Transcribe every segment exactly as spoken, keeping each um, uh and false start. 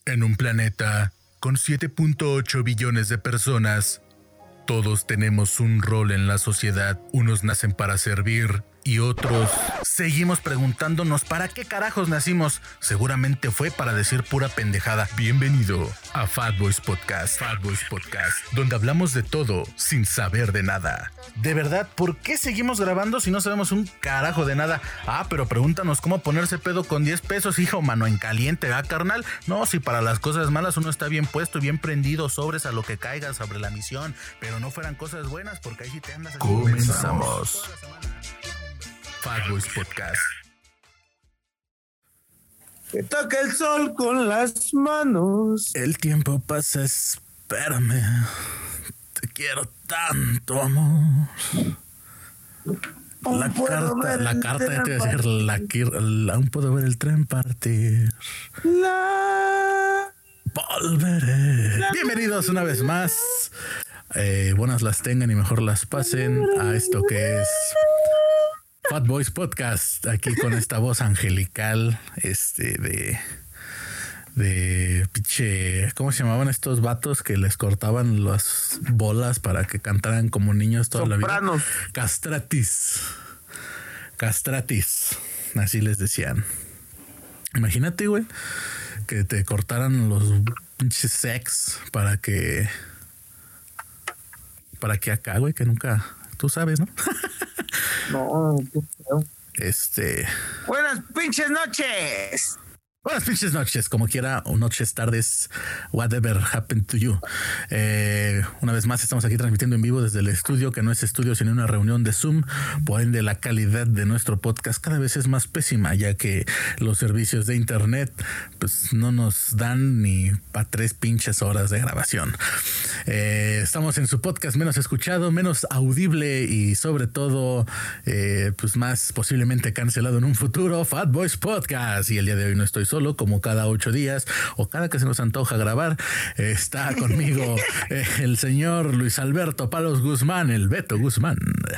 En un planeta con siete punto ocho billones de personas, todos tenemos un rol en la sociedad. Unos nacen para servir y otros seguimos preguntándonos ¿para qué carajos nacimos? Seguramente fue para decir pura pendejada. Bienvenido a Fat Boys Podcast, Fat Boys Podcast, donde hablamos de todo sin saber de nada. De verdad, ¿por qué seguimos grabando si no sabemos un carajo de nada? Ah, pero pregúntanos cómo ponerse pedo con diez pesos, hijo, mano en caliente, ¿ah, carnal? No, si para las cosas malas uno está bien puesto, bien prendido, sobres a lo que caiga sobre la misión, pero no fueran cosas buenas porque ahí sí te andas. Comenzamos. Fat Boys Podcast. Que toca el sol con las manos. El tiempo pasa, espérame. Te quiero tanto, amor. La carta, la carta, ya te iba a decir, la, la, aún puedo ver el tren partir. La... Volveré. La... Bienvenidos una vez más. Eh, buenas las tengan y mejor las pasen a esto que es Fat Boys Podcast, aquí con esta voz angelical, este, de, de pinche, ¿cómo se llamaban estos vatos que les cortaban las bolas para que cantaran como niños toda Sopranos. La vida? Castratis, castratis, así les decían. Imagínate, güey, que te cortaran los pinches sex para que, para que acá, güey, que nunca, tú sabes, ¿no? No, qué feo. Este. Buenas pinches noches. Buenas pinches noches, como quiera, o noches, tardes, whatever happened to you. Eh, una vez más estamos aquí transmitiendo en vivo desde el estudio, que no es estudio sino una reunión de Zoom. Por ende, la calidad de nuestro podcast cada vez es más pésima, ya que los servicios de internet pues no nos dan ni para tres pinches horas de grabación. Eh, estamos en su podcast menos escuchado, menos audible y sobre todo eh, pues más posiblemente cancelado en un futuro, Fat Boys Podcast. Y el día de hoy no estoy solo, como cada ocho días o cada que se nos antoja grabar. Está conmigo eh, el señor Luis Alberto Palos Guzmán, el Beto Guzmán.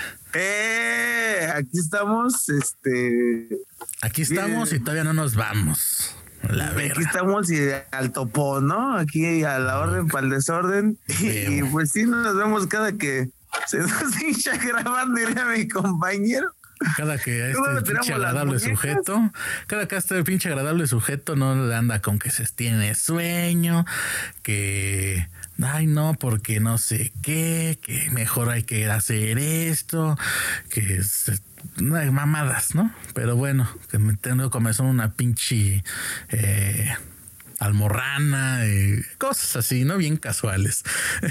Eh, aquí estamos, este... Aquí estamos bien. Y todavía no nos vamos. La aquí estamos y al topo, ¿no? Aquí a la orden para el desorden. Y, y pues sí, nos vemos cada que se nos hincha grabando, diría mi compañero. Cada que a este pinche agradable sujeto, cada que a este pinche agradable sujeto no le anda con que se tiene sueño, que ay no, porque no sé qué, que mejor hay que hacer esto, que se, no hay mamadas, ¿no? Pero bueno, que me tengo comenzó una pinche eh, almorrana, eh, cosas así, ¿no? Bien casuales.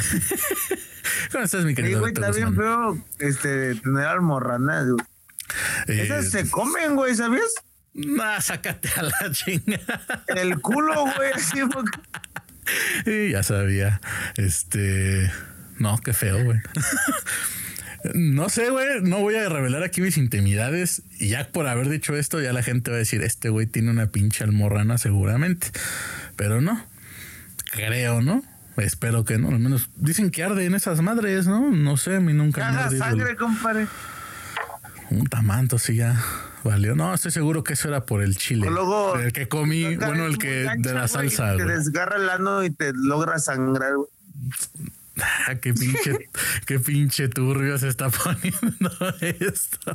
¿Cómo estás, mi querido? Sí, güey, está bien feo este, tener almorranas, güey. Eh, Esas se comen, güey, ¿sabías? Nah, sácate a la chinga. El culo, güey, así porque... Sí, ya sabía. Este... No, qué feo, güey. No sé, güey, no voy a revelar aquí mis intimidades. Y ya por haber dicho esto, ya la gente va a decir, este güey tiene una pinche almorrana seguramente. Pero no. Creo, ¿no? Espero que no. Al menos dicen que arde en esas madres, ¿no? No sé, a mí nunca me Caga sangre, compadre. Un tamanto, sí, ya valió. No, estoy seguro que eso era por el chile. O luego, el que comí, bueno, el que cancha, de la salsa. Te güey. Desgarra el ano y te logra sangrar, güey. Ah, qué pinche, qué pinche turbio se está poniendo esto.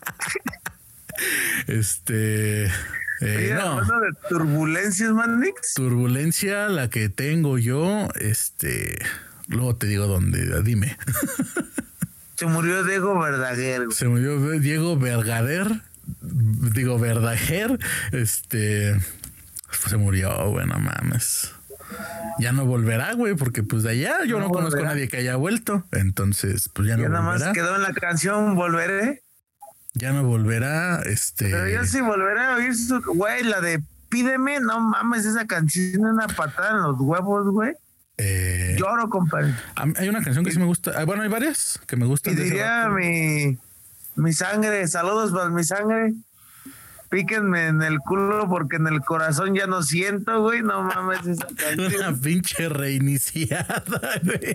este. Eh, Oye, no. Hablando de turbulencias, Manix. Turbulencia, la que tengo yo, este. Luego te digo dónde, dime. Se murió Diego Verdaguer. Se murió Diego Verdaguer. Digo, Verdaguer. Este. Se murió, güey, no mames. Ya no volverá, güey, porque pues de allá yo no, no conozco a nadie que haya vuelto. Entonces, pues ya no ya volverá. Ya nada más quedó en la canción Volveré. Ya no volverá, este. Pero yo sí volveré a oír su. Güey, la de Pídeme, no mames, esa canción, una patada en los huevos, güey. Eh, Lloro, compadre. Hay una canción que sí me gusta. Bueno, hay varias que me gustan. Y diría mi, mi sangre, saludos para mi sangre. Píquenme en el culo porque en el corazón ya no siento, güey. No mames, esa canción. Una pinche reiniciada, güey.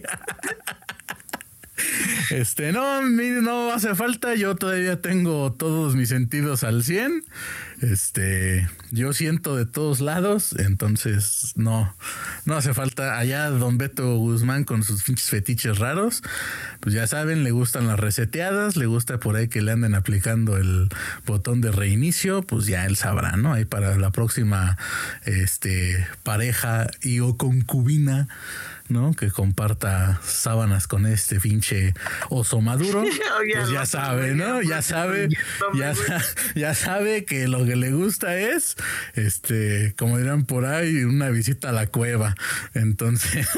Este, no, no hace falta. Yo todavía tengo todos mis sentidos al cien. Este, yo siento de todos lados, entonces no, no hace falta. Allá don Beto Guzmán con sus pinches fetiches raros, pues ya saben, le gustan las reseteadas, le gusta por ahí que le anden aplicando el botón de reinicio, pues ya él sabrá, ¿no? Ahí para la próxima este, pareja y o concubina, ¿no? Que comparta sábanas con este pinche oso maduro, pues ya sabe, ¿no? Ya sabe, ya, ya sabe que lo que le gusta es, este, como dirán por ahí, una visita a la cueva. Entonces,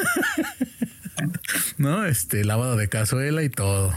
¿no? Este, lavado de cazuela y todo.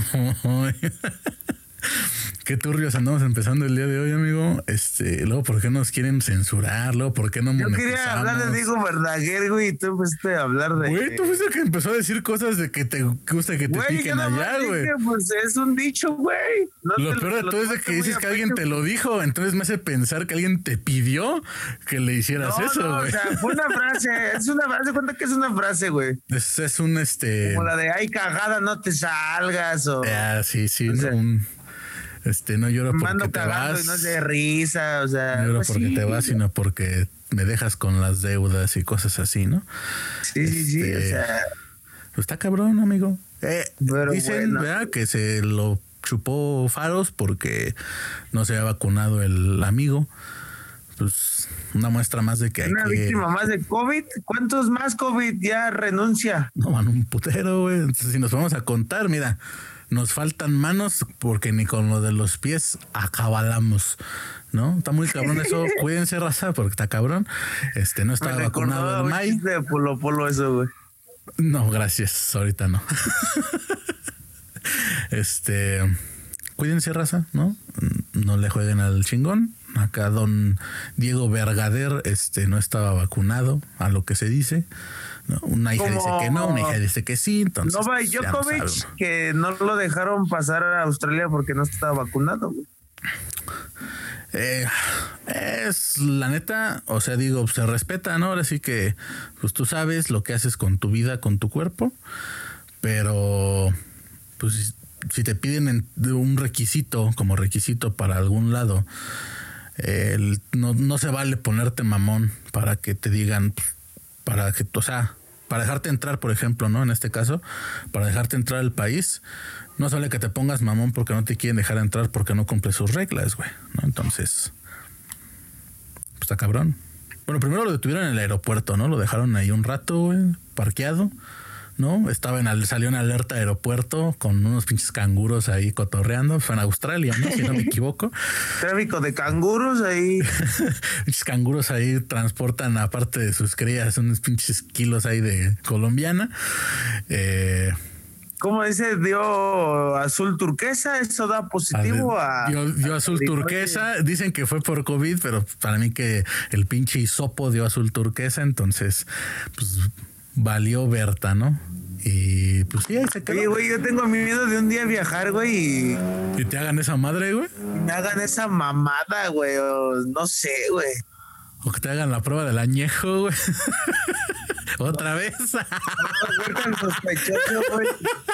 Qué turbios andamos empezando el día de hoy, amigo. Este, luego, ¿por qué nos quieren censurar? Luego, ¿por qué no monetizamos? Yo quería hablar de Diego Verdaguer, güey, y tú empezaste a hablar de... Güey, tú fuiste el que empezó a decir cosas de que te gusta que te güey, piquen allá, güey. Pues es un dicho, güey. No lo peor de todo es de que dices que alguien te lo dijo, entonces me hace pensar que alguien te pidió que le hicieras no, eso, no, güey. O sea, fue una frase, es una frase, cuenta que es una frase, güey. Es, es un, este... Como la de, ay, cagada, no te salgas, o... Ah, sí, sí, o no, sea, un... Este, no lloro porque mando te vas. Y no es de risa, o sea. No lloro pues porque sí. te vas, sino porque me dejas con las deudas y cosas así, ¿no? Sí, sí, sí, o sea. Pues está cabrón, amigo. Eh, Pero dicen, bueno. ¿verdad? Que se lo chupó Faros porque no se había vacunado el amigo. Pues una muestra más de que hay una que... víctima más de COVID. ¿Cuántos más COVID ya renuncia? No, man, un putero, güey. Entonces, si nos vamos a contar, mira... Nos faltan manos porque ni con lo de los pies acabalamos, ¿no? Está muy cabrón eso. Cuídense, raza, porque está cabrón. Este, no está vacunado el May. De polo polo eso, güey. No, gracias. Ahorita no. Este, cuídense, raza, ¿no? No le jueguen al chingón. Acá don Diego Verdaguer este, no estaba vacunado, a lo que se dice. ¿No? Una hija Como dice que no, una hija dice que sí. Entonces, Novak pues, Djokovic, no sabe, ¿no? que no lo dejaron pasar a Australia porque no estaba vacunado, güey. Eh, es la neta, o sea, digo, se respeta, ¿no? Ahora sí que, pues tú sabes lo que haces con tu vida, con tu cuerpo, pero, pues, si te piden en, un requisito, como requisito para algún lado, eh, el, no, no se vale ponerte mamón para que te digan, para que, o sea, para dejarte entrar, por ejemplo, ¿no? En este caso, para dejarte entrar al país, no se vale que te pongas mamón porque no te quieren dejar entrar porque no cumple sus reglas, güey, ¿no? Entonces, pues está cabrón. Bueno, primero lo detuvieron en el aeropuerto, ¿no? Lo dejaron ahí un rato, güey, parqueado, ¿no? Estaba en al, salió en alerta aeropuerto con unos pinches canguros ahí cotorreando. Fue en Australia, ¿no? Si no me equivoco. Tráfico de canguros ahí. Pinches canguros ahí transportan, aparte de sus crías, unos pinches kilos ahí de colombiana. Eh... ¿Cómo dice? Dio azul turquesa, eso da positivo a... Dio, dio a, azul a turquesa, dicen que fue por COVID, pero para mí que el pinche hisopo dio azul turquesa, entonces, pues, valió Berta, ¿no? Y pues sí, ahí se quedó. Oye, güey, yo tengo miedo de un día viajar, güey, y... ¿Y te hagan esa madre, güey? Me hagan esa mamada, güey, o no sé, güey. O que te hagan la prueba del añejo, güey. ¿Otra vez? No, tan sospechoso, güey.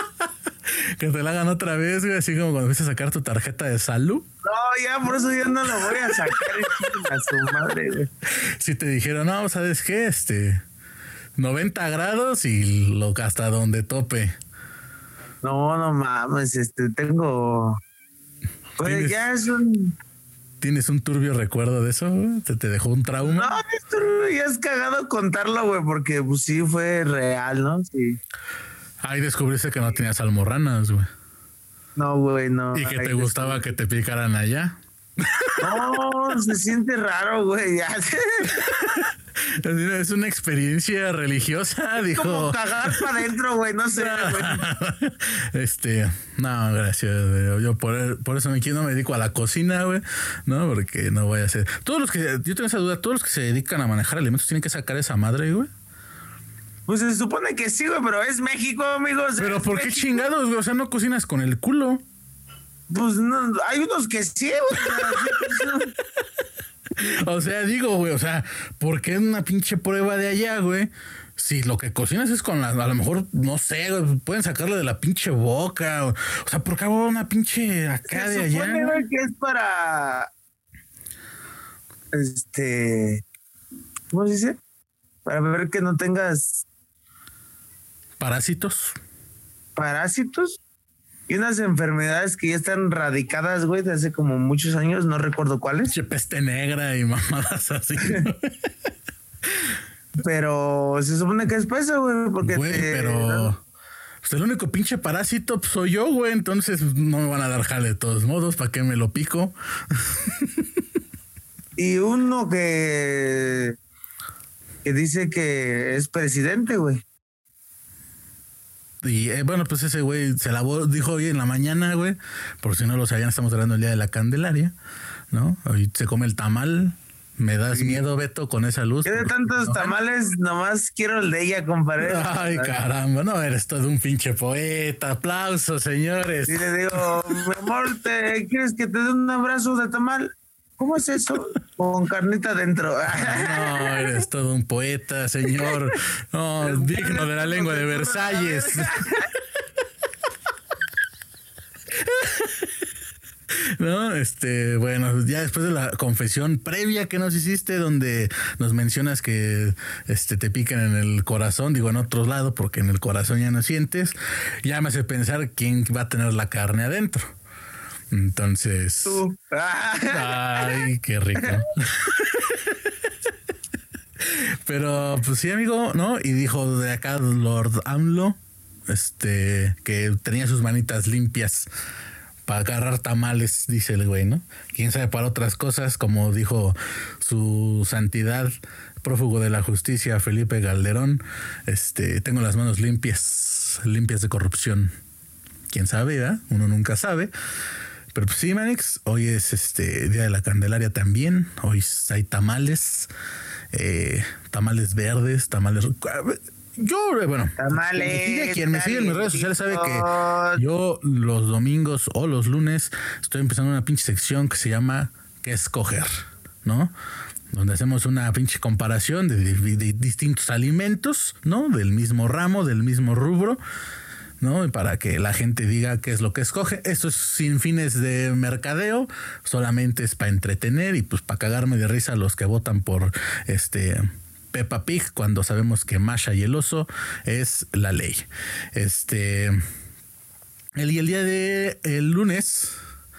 Que te la hagan otra vez, güey, así como cuando fuiste a sacar tu tarjeta de salud. No, ya, por eso yo no lo voy a sacar a su madre, güey. Si te dijeron, no, ¿sabes qué? Este, noventa grados y lo hasta donde tope. No, no mames, este, tengo... Pues ya es un... ¿Tienes un turbio recuerdo de eso, güey? ¿Te, te dejó un trauma? No, esto ya es cagado contarlo, güey, porque pues sí fue real, ¿no? Sí. Ahí descubriste que no tenías almorranas, güey. No, güey, no. Y que te Ay, gustaba que te picaran allá. No, se siente raro, güey. Ya. Es una experiencia religiosa, dijo. Como cagar para adentro, güey, no sé, güey. Este, no, gracias. Güey. Yo por, por eso me, no me dedico a la cocina, güey, ¿no? Porque no voy a hacer. Todos los que, yo tengo esa duda, todos los que se dedican a manejar alimentos tienen que sacar esa madre, güey. Pues se supone que sí, güey, pero es México, amigos. Pero ¿por qué chingados, güey? O sea, no cocinas con el culo. Pues no, hay unos que sí, güey. O sea, digo, güey, o sea, ¿por qué una pinche prueba de allá, güey? Si lo que cocinas es con la, a lo mejor, no sé, güey, pueden sacarle de la pinche boca. O, o sea, ¿por qué hago una pinche acá Se de supone, allá? güey, que es para... este, ¿cómo se dice? Para ver que no tengas parásitos. Parásitos y unas enfermedades que ya están radicadas, güey, de hace como muchos años, no recuerdo cuáles. Che, peste negra y mamadas así. Pero se supone que es peso, güey, porque güey, te... pero pues el único pinche parásito pues, soy yo, güey, entonces no me van a dar jale de todos modos, ¿para qué me lo pico? Y uno que que dice que es presidente, güey. Y eh, bueno, pues ese güey se lavó, dijo hoy en la mañana, güey, por si no lo sabían, estamos hablando el día de la Candelaria, ¿no? Hoy se come el tamal. Me das sí. miedo, Beto, con esa luz. Yo de tantos no, tamales, nomás quiero el de ella, compadre. Ay, caramba, no, eres todo un pinche poeta. Aplausos, señores. Y le digo, mi amor, ¿te quieres que te dé un abrazo de tamal? ¿Cómo es eso? Con carnita dentro. No, eres todo un poeta, señor. No, digno de la lengua de Versalles. No, este, bueno, ya después de la confesión previa que nos hiciste, donde nos mencionas que este te pican en el corazón, digo en otro lado, porque en el corazón ya no sientes, ya me hace pensar quién va a tener la carne adentro. Entonces. Tú. Ay, qué rico. Pero, pues sí, amigo, ¿no? Y dijo de acá Lord AMLO, este, que tenía sus manitas limpias para agarrar tamales, dice el güey, ¿no? Quién sabe para otras cosas, como dijo su santidad, prófugo de la justicia, Felipe Calderón, este, tengo las manos limpias, limpias de corrupción. Quién sabe, ¿verdad? Uno nunca sabe. Pero pues sí, Manix, hoy es este Día de la Candelaria también, hoy hay tamales, eh, tamales verdes, tamales... Yo, bueno, tamales, quien me sigue, quien me sigue en mis redes sociales sabe que yo los domingos o los lunes estoy empezando una pinche sección que se llama ¿Qué escoger? ¿No? Donde hacemos una pinche comparación de, de, de distintos alimentos, ¿no? Del mismo ramo, del mismo rubro, ¿no? Y para que la gente diga qué es lo que escoge. Esto es sin fines de mercadeo, solamente es para entretener y pues para cagarme de risa a los que votan por este... Peppa Pig, cuando sabemos que Masha y el oso es la ley. Este, el, y el día de el lunes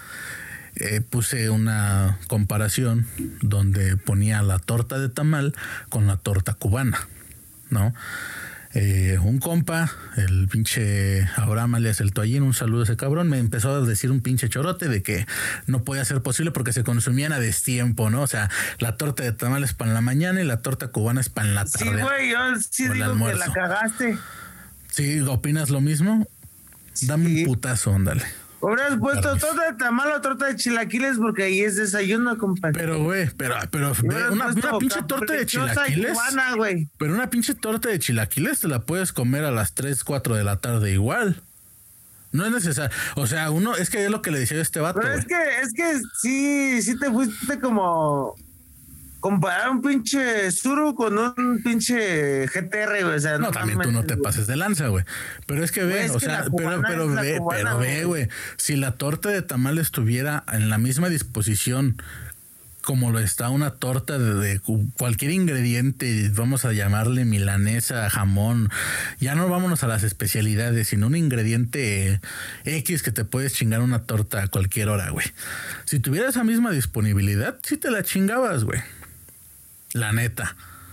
eh, puse una comparación donde ponía la torta de tamal con la torta cubana, ¿no? Eh, un compa, el pinche Abraham alias el Toallín, un saludo a ese cabrón, me empezó a decir un pinche chorote de que no podía ser posible porque se consumían a destiempo, ¿no? O sea, la torta de tamal es para en la mañana y la torta cubana es para en la tarde. Sí, güey, yo sí digo que la cagaste. ¿Sí? ¿Opinas lo mismo? Sí. Dame un putazo, ándale. Hubieras puesto torta de tamal o torta de chilaquiles porque ahí es desayuno, compadre. Pero, güey, pero, pero ve, una, una pinche torta de chilaquiles. Cubana, pero una pinche torta de chilaquiles te la puedes comer a las tres, cuatro de la tarde igual. No es necesario. O sea, uno, es que es lo que le decía a este vato. Pero es wey. que, es que sí, sí te fuiste como comparar un pinche Suru con un pinche G T R, güey. O sea, no, no también tú no te pases de lanza, güey. Pero es que ve, pues o sea, pero, pero ve, cubana, pero ve, güey. Si la torta de tamal estuviera en la misma disposición como lo está una torta de, de cualquier ingrediente, vamos a llamarle milanesa, jamón, ya no vámonos a las especialidades, sino un ingrediente X que te puedes chingar una torta a cualquier hora, güey. Si tuviera esa misma disponibilidad, sí te la chingabas, güey. La neta.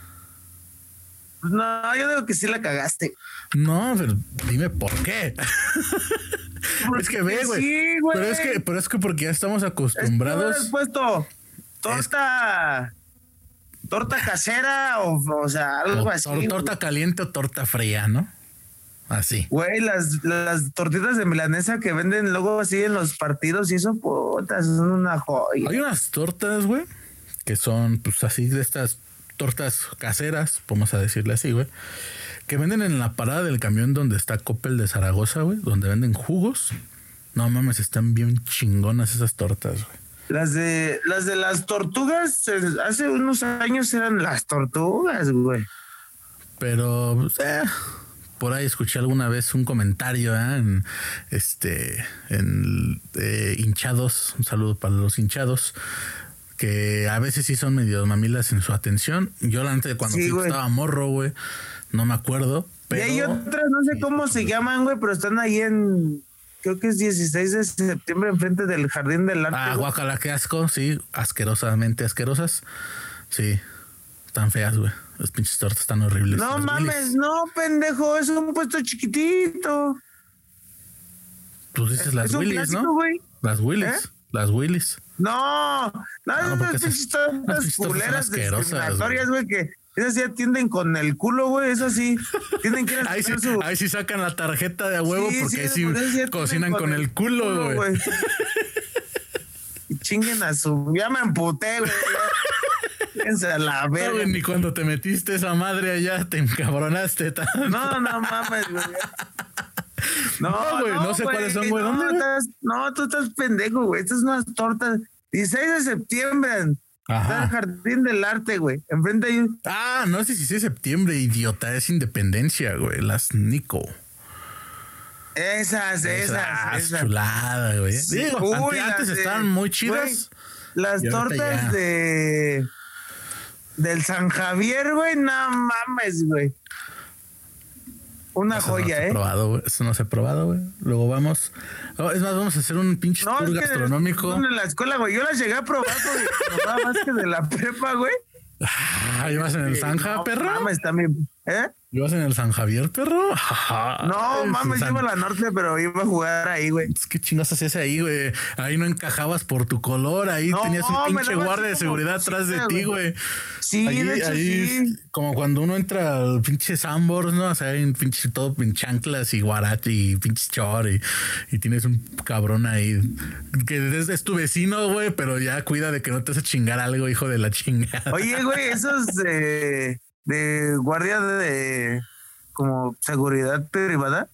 No, yo digo que sí la cagaste. No, pero dime por qué. Es que ve, güey. Sí, güey. Pero es que, pero es que porque ya estamos acostumbrados. Es que puesto torta, es... torta casera o, o sea, algo o, así. Tor, torta güey. Caliente o torta fría, ¿no? Así. Güey, las, las tortitas de milanesa que venden luego así en los partidos y eso, putas, son una joya. Hay unas tortas, güey, que son pues así de estas tortas caseras, vamos a decirle así, güey, que venden en la parada del camión donde está Coppel de Zaragoza, güey, donde venden jugos. No mames, están bien chingonas esas tortas, güey. Las de las de las tortugas, hace unos años eran las tortugas, güey. Pero, eh, por ahí escuché alguna vez un comentario, ¿eh? En este, en eh, hinchados, un saludo para los hinchados, que a veces sí son medio mamilas en su atención. Yo la neta cuando Sí, fui güey. estaba morro, güey, no me acuerdo. Pero... Y hay otras, no sé cómo se llaman, güey, pero están ahí en, creo que es dieciséis de septiembre, enfrente del Jardín del Arte. Ah, güey. guacala, qué asco, sí, asquerosamente asquerosas. Sí, están feas, güey. Las pinches tortas están horribles. No Las mames, Willys. no, pendejo, es un puesto chiquitito. Tú dices las es un Willys, clásico, ¿no? güey. Las Willys, ¿Eh? las Willys. No, no, No, no, porque esas esas- pinches las tortas pinches tortas son culeras asquerosas, discriminatorias, güey, que esas sí atienden con el culo, güey, eso sí. Tienen que ir a Ahí sí, sacar su... ahí sí sacan la tarjeta de a huevo Sí, porque sí, ahí por eso sí ya cocinan tienen con el culo, güey. Y chinguen a su... Ya me emputé, güey. Fíjense a la No, verga. güey, ni cuando te metiste esa madre allá te encabronaste tanto. No, no mames, güey. No, No, güey, no sé cuáles son, güey. No, ¿Dónde, güey? estás- no, tú estás pendejo, güey. Estas son unas tortas. dieciséis de septiembre. Está el Ajá. Jardín del Arte, güey. Enfrente hay un... Ah, no es dieciséis de septiembre, idiota, es independencia, güey. Las Nico. Esas, esas, Ah, esas. chulada, güey. Sí. Digo, Uy, antes, antes las de- estaban muy güey, chidas. Las Y ahorita tortas ya. de... Del San Javier, güey. No mames, güey. Una Eso no joya, se ha ¿eh? probado, güey. Eso no se ha probado, güey. Luego vamos. Oh, es más, vamos a hacer un pinche No, tour es que gastronómico. en la escuela, güey. Yo las llegué a probar porque mi mamá más que de la prepa, güey. Ah, ¿ibas en el Zanja, No, perro? mames, también. ¿Eh? ¿Ibas en el San Javier, perro? No, Ay, mames, yo San- iba a la norte, pero iba a jugar ahí, güey. ¿Qué chingas hacías ahí, güey? Ahí no encajabas por tu color. Ahí No, tenías un me pinche daba guardia de así como seguridad atrás de cosita, ti, güey. güey. Sí, Ahí- de hecho, ahí, sí. como cuando uno entra al pinche Sambors, ¿no? O sea, hay un pinche todo en chanclas y guarache y pinche chor y, y tienes un cabrón ahí que es, es tu vecino, güey, pero ya cuida de que no te vas a chingar algo, hijo de la chingada. Oye, güey, esos de, de guardia de como seguridad privada,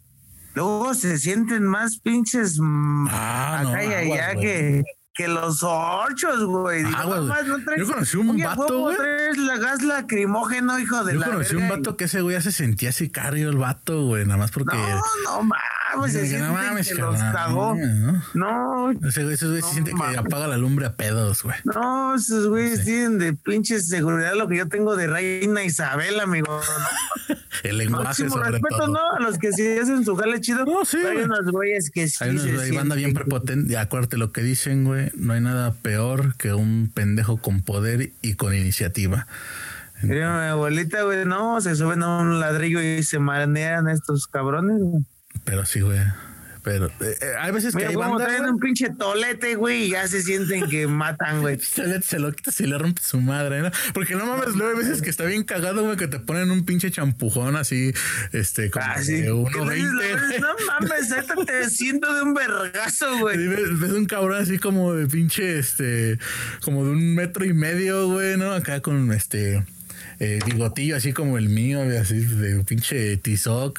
luego se sienten más pinches mm, Ah, no, acá y aguas, allá güey. que, que los ochos, güey. Digo, Aguas, no güey. más, no traes- Yo conocí un Oye, vato, ¿cómo güey? traes la gas lacrimógeno, hijo de Yo la conocí un verga? vato que ese güey ya se sentía sicario el vato, güey, nada más porque... No, no mames, se Que sienten no mames, que los carnal, cagó. ¿no? No, Ese güey, ese güey No se siente mames. que apaga la lumbre a pedos, güey. no, esos güeyes tienen de pinches seguridad lo que yo tengo de Reina Isabel, amigo. ¿no? El lenguaje Máximo sobre respeto, todo. ¿no? A los que sí hacen su jale chido. No, sí, Pero hay güey. unos güeyes que sí Hay unos se güey, banda bien sienten- prepotente. Y acuérdate lo que dicen, güey. No hay nada peor que un pendejo con poder y con iniciativa. Mira, mi abuelita, güey, no, se suben a un ladrillo y se manean estos cabrones, güey. Pero sí, güey. Pero eh, eh, hay veces que Mira hay cómo banda, traen güey, un pinche tolete, güey, y ya se sienten que matan, güey. se, le- se lo quitas y le rompe su madre, ¿no? Porque no mames, luego hay veces que está bien cagado, güey, que te ponen un pinche champujón así, este, como Ah, sí. de Que uno le dices, veinte. no mames, ahorita te siento de un vergazo, güey. Y ves, ves un cabrón así como de pinche, este, como de un metro y medio, güey, ¿no? Acá con este eh, bigotillo así como el mío, güey, así de pinche tizoc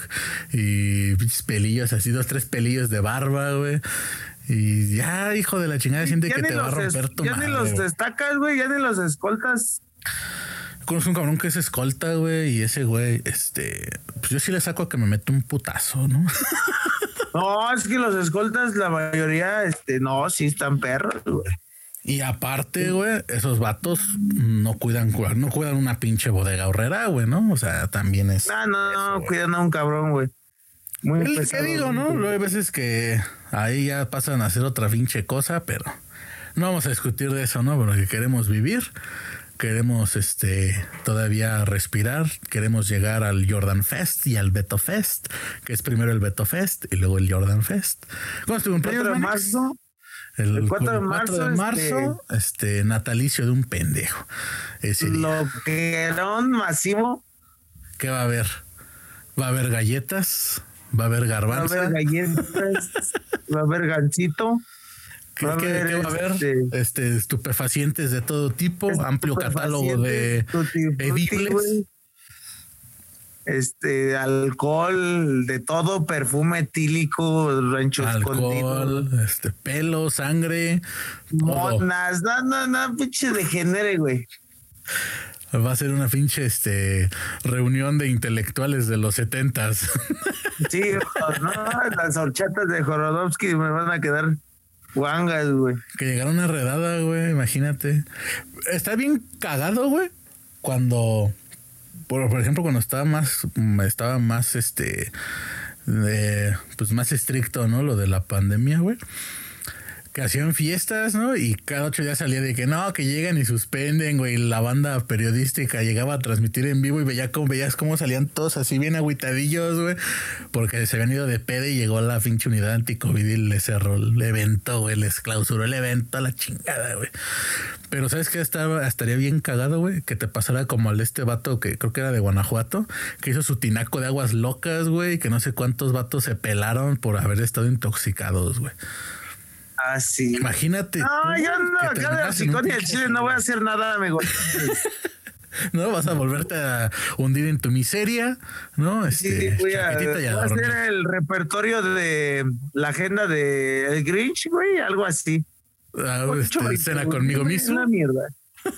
y pinches pelillos, así dos, tres pelillos de barba, güey. Y ya, hijo de la chingada, siente Ya que ni te va a los es- romper tu Ya madre. ni los güey. destacas, güey, ya ni los escoltas. Conozco un cabrón que es escolta, güey, y ese güey, este, pues yo sí le saco a que me mete un putazo, ¿no? No, es que los escoltas, la mayoría, este, no, sí están perros, güey. Y aparte, güey, esos vatos no cuidan, no cuidan una pinche bodega horrera, güey, ¿no? O sea, también es... Ah, no, no, cuidan a un cabrón, güey. Muy El que pesado, digo, ¿no? güey. Luego hay veces que ahí ya pasan a hacer otra pinche cosa, pero no vamos a discutir de eso, ¿no? Porque queremos vivir, queremos este todavía respirar, queremos llegar al Jordan Fest y al Beto Fest, que es primero el Beto Fest y luego el Jordan Fest. ¿Cuándo es tu cumpleaños, cuatro de Manix? marzo. El, el cuatro de el cuatro de marzo, marzo, este natalicio de un pendejo. Ese día. Lo que era un masivo. ¿Qué va a haber? Va a haber galletas, va a haber Va a garbanza. haber galletas, va a haber gancito. ¿Qué, va a qué- haber, qué va a haber? este, Este, estupefacientes de todo tipo, amplio catálogo de Tutti Frutti, edibles. güey. Este, alcohol, de todo, perfume etílico, rancho escondido, alcohol, este, pelo, sangre, todo. monas, no, no, no, pinche degenere, güey. Va a ser una pinche este, reunión de intelectuales de los setentas. Sí, no, las horchatas de Jorodowski me van a quedar Guangas, güey. Que llegara una redada, güey, imagínate. Está bien cagado, güey, cuando, por, por ejemplo, cuando estaba más, estaba más, este, de, pues más estricto, ¿no? Lo de la pandemia, güey. Que hacían fiestas, ¿no? Y cada ocho días salía de que no, que llegan y suspenden, güey. La banda periodística llegaba a transmitir en vivo y veía cómo, veías cómo salían todos así bien agüitadillos, güey. Porque se habían ido de peda y llegó la pinche unidad anticovid y les cerró el evento, güey. Les clausuró el evento a la chingada, güey. Pero ¿sabes qué? Estaba, estaría bien cagado, güey. Que te pasara como al este vato que creo que era de Guanajuato, que hizo su tinaco de aguas locas, güey. Que no sé cuántos vatos se pelaron por haber estado intoxicados, güey. Ah, sí. Imagínate. No, tú, yo no, acá de Hocicón y el Chile no voy a hacer nada, amigo. No, vas a volverte a hundir en tu miseria, ¿no? Este, sí, voy a, voy a hacer el repertorio de la agenda de el Grinch, güey, algo así. Ah, este, cena conmigo mismo. Una mierda.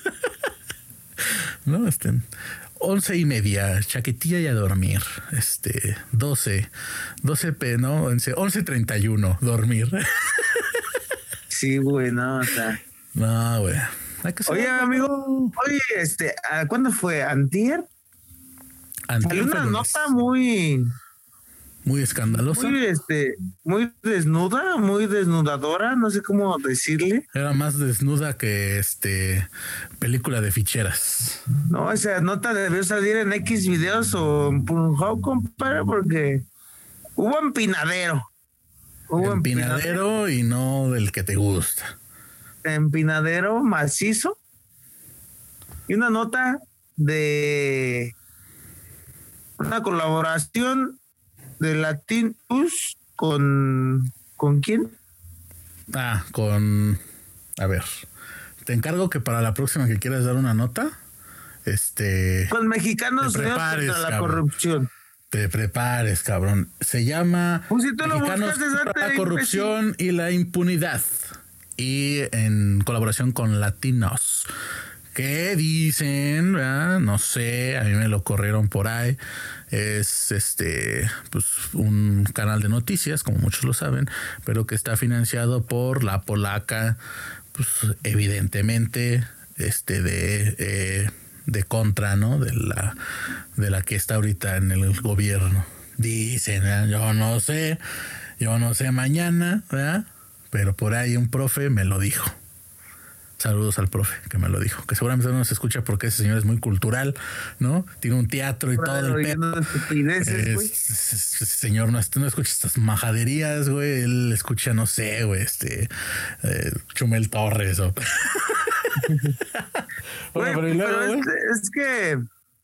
No, estén. Once y media, chaquetilla y a dormir. Este, doce, doce p, no, once, once treinta y uno, dormir. Sí, güey, no, o sea. No, güey. Oye, amigo, oye, este, ¿cuándo fue? ¿Antier? Antier. Salió una nota muy... Muy escandalosa. Muy, este, muy desnuda, muy desnudadora, no sé cómo decirle. Era más desnuda que, este, película de ficheras. No, esa nota debió salir en X videos o en Pornhub, compadre, porque hubo empinadero. Hubo empinadero, empinadero y no del que te gusta. Empinadero macizo. Y una nota de una colaboración de Latin Us con ¿con quién? Ah, con a ver. Te encargo que para la próxima que quieras dar una nota, este con Mexicanos Unidos contra la cabrón. corrupción. Te prepares, cabrón. Se llama pues si tú Mexicanos contra la corrupción y la impunidad. Y en colaboración con Latinos. Que dicen, ¿verdad? No sé, a mí me lo corrieron por ahí. Es este, pues un canal de noticias, como muchos lo saben, pero que está financiado por la polaca, pues evidentemente, este de eh, de contra, ¿no? De la de la que está ahorita en el gobierno. Dicen, ¿verdad? Yo no sé, yo no sé mañana, ¿verdad? Pero por ahí un profe me lo dijo. Saludos al profe que me lo dijo, que seguramente no se escucha porque ese señor es muy cultural, ¿no? Tiene un teatro y bueno, todo el pedo. Ese señor no, no escucha estas majaderías, güey. Él escucha, no sé, güey, este eh, Chumel Torres o... bueno, pero, luego, pero es, es que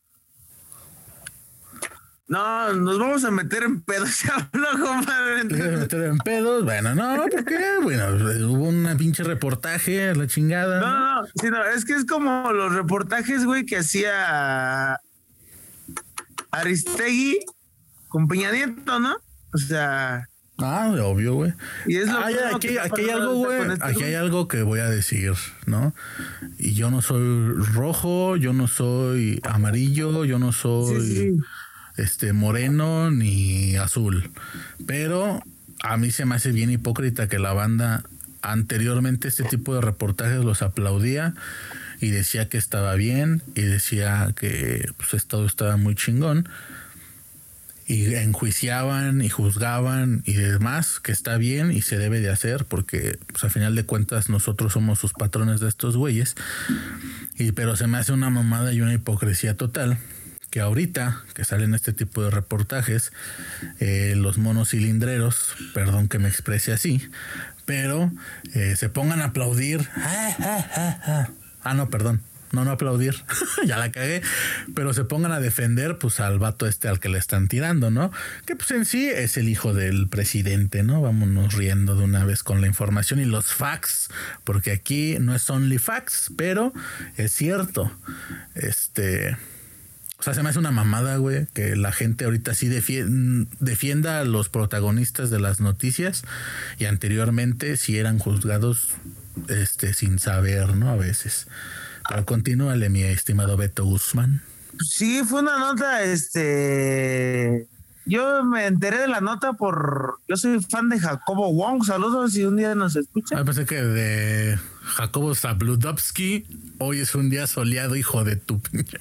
no, nos vamos a meter en pedos. Se habló, compadre. ¿Te vas a meter en pedos? Bueno, no, ¿por qué? Bueno, hubo una pinche reportaje a la chingada. No, no, no, sí, no, es que es como los reportajes, güey, que hacía Aristegui con Peña Nieto, ¿no? O sea... Ah, obvio, güey. Y es lo ah, ya, aquí, aquí hay algo, güey. Este aquí hay algo que voy a decir, ¿no? Y yo no soy rojo, yo no soy amarillo, yo no soy... Sí, sí. Este moreno ni azul, pero a mí se me hace bien hipócrita que la banda anteriormente este tipo de reportajes los aplaudía y decía que estaba bien y decía que pues todo estaba muy chingón y enjuiciaban y juzgaban y demás, que está bien y se debe de hacer porque pues a final de cuentas nosotros somos sus patrones de estos güeyes, y pero se me hace una mamada y una hipocresía total que ahorita que salen este tipo de reportajes, eh, los monos cilindreros, perdón que me exprese así, pero eh, se pongan a aplaudir. Ah, ah, ah, ah. ah no, perdón, no, no aplaudir, ya la cagué, pero se pongan a defender pues al vato este al que le están tirando, ¿no? Que pues en sí es el hijo del presidente, ¿no? Vámonos riendo de una vez con la información y los facts, porque aquí no es only facts, pero es cierto, este... O sea, se me hace una mamada, güey, que la gente ahorita sí defienda, defienda a los protagonistas de las noticias y anteriormente sí eran juzgados este, sin saber, ¿no? A veces. Pero continúale, mi estimado Beto Guzmán. Sí, fue una nota, este... yo me enteré de la nota por... Yo soy fan de Jacobo Wong. Saludos si un día nos escucha. Ah, pensé que de Jacobo Zabludovsky. Hoy es un día soleado, hijo de tu pinche.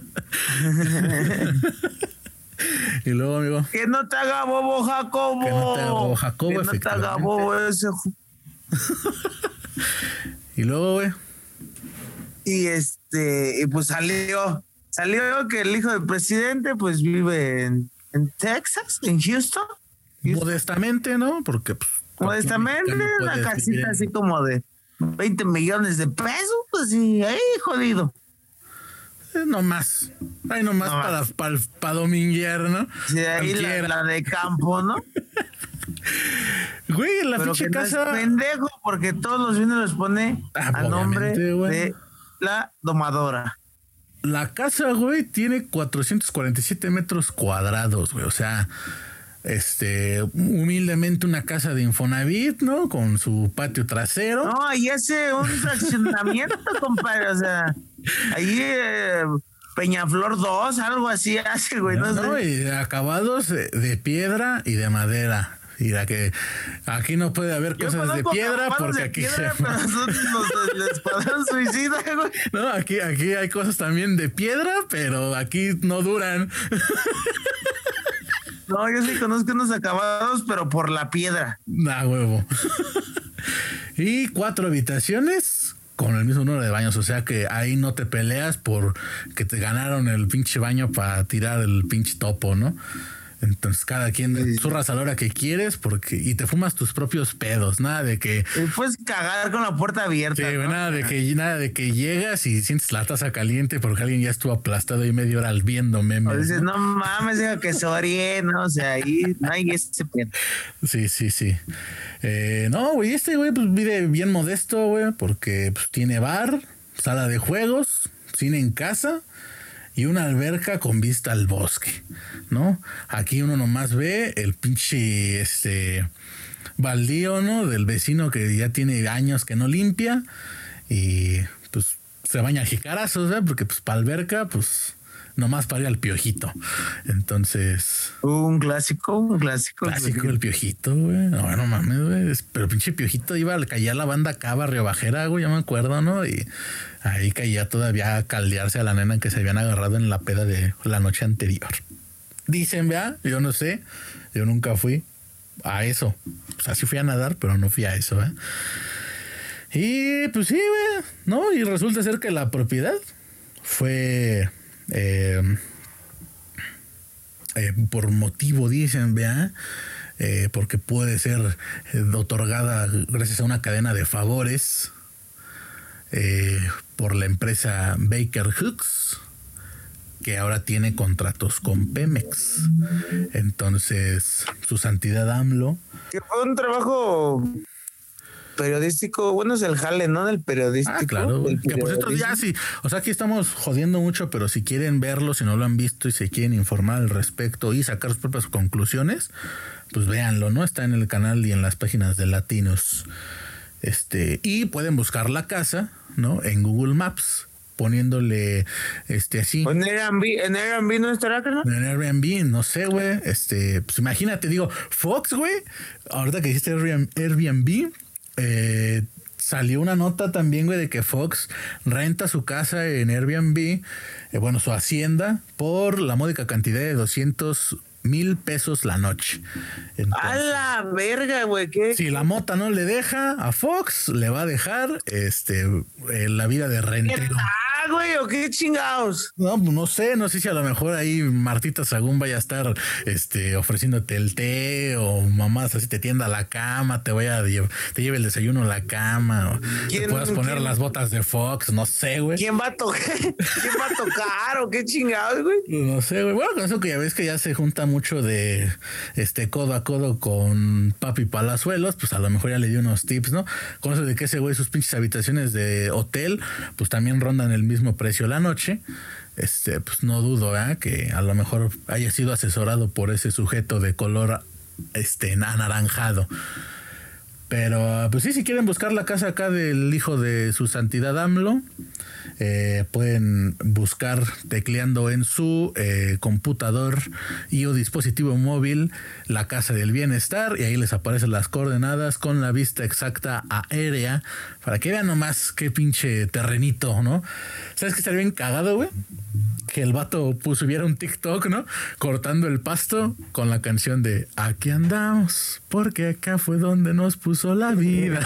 Y luego, amigo. Que no te haga bobo, Jacobo. Que no te haga bobo, Jacobo, que no te haga bobo ese. Y luego, güey. Y este, y pues salió, salió que el hijo del presidente, pues vive en, en Texas, en Houston. Houston. Modestamente, ¿no? Porque, pues. Modestamente, no una casita en... así como de veinte millones de pesos, pues sí, ahí jodido. Eh, no más. Ay, no más no para, para, para dominguear, ¿no? Sí, ahí la, la de campo, ¿no? Güey, la Pero ficha que casa. No es pendejo, porque todos los bienes los pone ah, a nombre güey. de la domadora. La casa, güey, tiene cuatrocientos cuarenta y siete metros cuadrados, güey. O sea, este, humildemente una casa de Infonavit, ¿no? Con su patio trasero. No, y ese un fraccionamiento, compadre. O sea, ahí eh, Peñaflor dos, algo así hace, güey. No, no, no sé. Y acabados de, de piedra y de madera. Y la que aquí no puede haber Yo cosas de piedra porque de aquí piedra, se... pero nosotros nos el escuadrón suicida, güey. No, aquí, aquí hay cosas también de piedra, pero aquí no duran. No, yo sí conozco unos acabados, pero por la piedra. Ah, huevo. Y cuatro habitaciones con el mismo número de baños, o sea que ahí no te peleas por que te ganaron el pinche baño para tirar el pinche topo, ¿no? Entonces cada quien sí. zurras a la hora que quieres porque y te fumas tus propios pedos, nada de que y puedes cagar con la puerta abierta. Sí, ¿no? nada de que nada de que llegas y sientes la taza caliente porque alguien ya estuvo aplastado y media hora viendo memes. O dices, no, no mames, digo que se orie, no, o sea, ahí no hay ese pedo. Sí, sí, sí. Eh, no, güey, este güey pues vive bien modesto, güey, porque pues tiene bar, sala de juegos, cine en casa. Y una alberca con vista al bosque, ¿no? Aquí uno nomás ve el pinche este baldío, ¿no? Del vecino que ya tiene años que no limpia y pues se baña a jicarazos, ¿eh? Porque pues para alberca, pues nomás para ir al piojito. Entonces... Un clásico, un clásico. Clásico el piojito, güey. No, no mames, güey. Pero pinche piojito iba a callar la banda acá, Barrio Bajera, güey, ya me acuerdo, ¿no? Y ahí caía todavía a caldearse a la nena que se habían agarrado en la peda de la noche anterior. Dicen, vea, yo no sé. Yo nunca fui a eso. O sea, sí fui a nadar, pero no fui a eso, ¿eh? Y pues sí, güey, ¿no? Y resulta ser que la propiedad fue... Eh, eh, por motivo, dicen, vea, eh, porque puede ser eh, otorgada gracias a una cadena de favores eh, por la empresa Baker Hughes, que ahora tiene contratos con Pemex. Entonces, su santidad AMLO. Que fue un trabajo periodístico, bueno, es el jale, ¿no? Del periodístico. Ah, claro. Que por cierto, ya sí. O sea, aquí estamos jodiendo mucho, pero si quieren verlo, si no lo han visto y se quieren informar al respecto y sacar sus propias conclusiones, pues véanlo, ¿no? Está en el canal y en las páginas de Latinos. Este, y pueden buscar la casa, ¿no? En Google Maps, poniéndole este así. En Airbnb, en Airbnb no estará, ¿no? En Airbnb, no sé, güey. Este, pues imagínate, digo, Fox, güey. Ahorita que dijiste Airbnb. Eh, salió una nota también, güey, de que Fox renta su casa en Airbnb, eh, bueno, su hacienda, por la módica cantidad de doscientos mil pesos la noche. Entonces, a la verga, güey. ¿Qué? Si la mota no le deja a Fox, le va a dejar este eh, la vida de rentero. Ah, güey, o qué chingados. No, no sé, no sé si a lo mejor ahí Martita Sagún vaya a estar este ofreciéndote el té, o mamás así te tienda a la cama, te vaya a llevar, te lleve el desayuno a la cama, o te puedas poner ¿quién? Las botas de Fox, no sé, güey. ¿Quién va a tocar? ¿Quién va a tocar o qué chingados, güey? No sé, güey. Bueno, con eso que ya ves que ya se junta mucho de este codo a codo con Papi Palazuelos, pues a lo mejor ya le dio unos tips, ¿no? Con eso de que ese güey sus pinches habitaciones de hotel, pues también rondan el mismo precio la noche. Este, pues no dudo, ¿eh? Que a lo mejor haya sido asesorado por ese sujeto de color este anaranjado. Pero, pues sí, si quieren buscar la casa acá del hijo de su santidad AMLO, eh, pueden buscar tecleando en su eh, computador y o dispositivo móvil la casa del bienestar y ahí les aparecen las coordenadas con la vista exacta aérea para que vean nomás qué pinche terrenito, ¿no? ¿Sabes qué estaría bien cagado, güey? Que el vato pues, subiera un TikTok, ¿no? Cortando el pasto con la canción de Aquí andamos, porque acá fue donde nos puso la vida.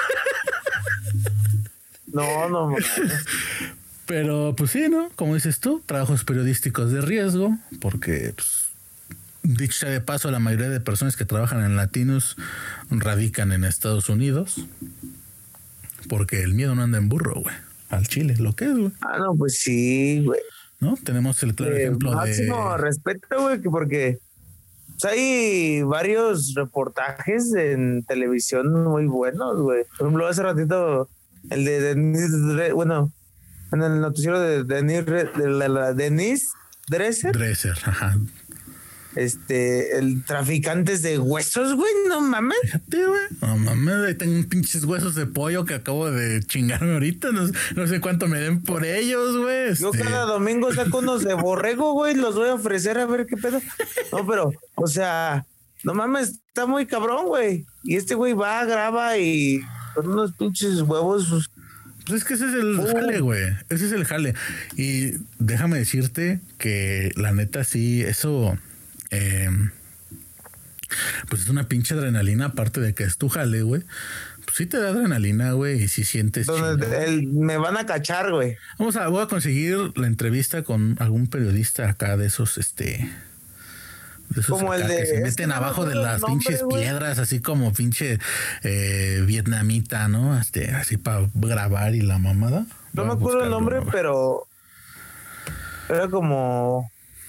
No, no, no. Pero pues sí, ¿no? Como dices tú, trabajos periodísticos de riesgo, porque pues, dicho sea de paso, la mayoría de personas que trabajan en Latinos radican en Estados Unidos, porque el miedo no anda en burro, güey. Al chile, lo que es, güey. Ah, no, pues sí, güey. ¿No? Tenemos el claro Eh, ejemplo máximo de... respeto, güey, que porque pues, hay varios reportajes en televisión muy buenos, güey. Por ejemplo, hace ratito el de Denise, bueno, en el noticiero de Denise, de la, la Denise Dresser. Dresser, ajá. Este, el traficantes de huesos, güey, no mames. Fíjate, güey. No mames, ahí tengo pinches huesos de pollo que acabo de chingarme ahorita. No, no sé cuánto me den por ellos, güey. Yo este... cada domingo saco unos de borrego, güey, los voy a ofrecer a ver qué pedo. No, pero, o sea, no mames, está muy cabrón, güey. Y este güey va, graba y con unos pinches huevos. Pues es que ese es el uh. jale, güey. Ese es el jale. Y déjame decirte que la neta sí, eso... Eh, pues es una pinche adrenalina, aparte de que es tu jale, güey. Pues sí te da adrenalina, güey, y sí sientes donde el, me van a cachar, güey. Vamos a, voy a conseguir la entrevista con algún periodista acá de esos, este... De esos como acá, el de, que se meten no abajo de las nombre, pinches wey. piedras, así como pinche eh, vietnamita, ¿no? Este, así para grabar y la mamada. No me acuerdo el nombre, uno, pero... Era como...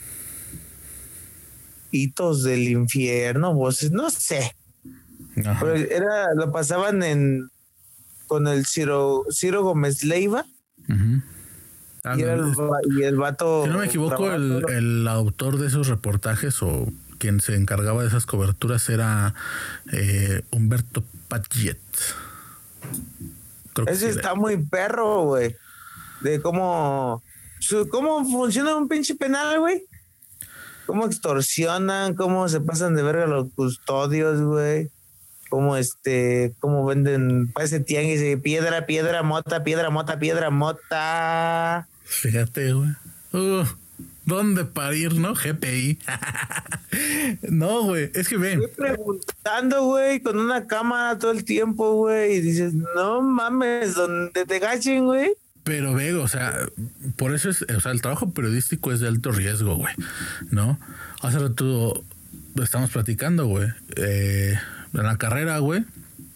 Hitos del infierno, voces, no sé. Ajá. Pero era, lo pasaban en con el Ciro, Ciro Gómez Leiva. Uh-huh. Ah, y, no, era el, y el vato. Si no me equivoco, el, el autor de esos reportajes o quien se encargaba de esas coberturas era eh, Humberto Paget. Creo que Ese sí está era. muy perro, güey. De cómo. ¿Cómo funciona un pinche penal, güey? Cómo extorsionan, cómo se pasan de verga los custodios, güey. Cómo este, cómo venden, parece tianguis de piedra, piedra, mota, piedra, mota, piedra, mota. Fíjate, güey. Uh, ¿Dónde parir, no? G P I. No, güey, es que ven. Estoy preguntando, güey, con una cámara todo el tiempo, güey. Y dices, no mames, donde te gachen, güey. Pero ve, o sea, por eso es, o sea, el trabajo periodístico es de alto riesgo, güey, ¿no? Hace rato estamos platicando, güey, eh, en la carrera, güey,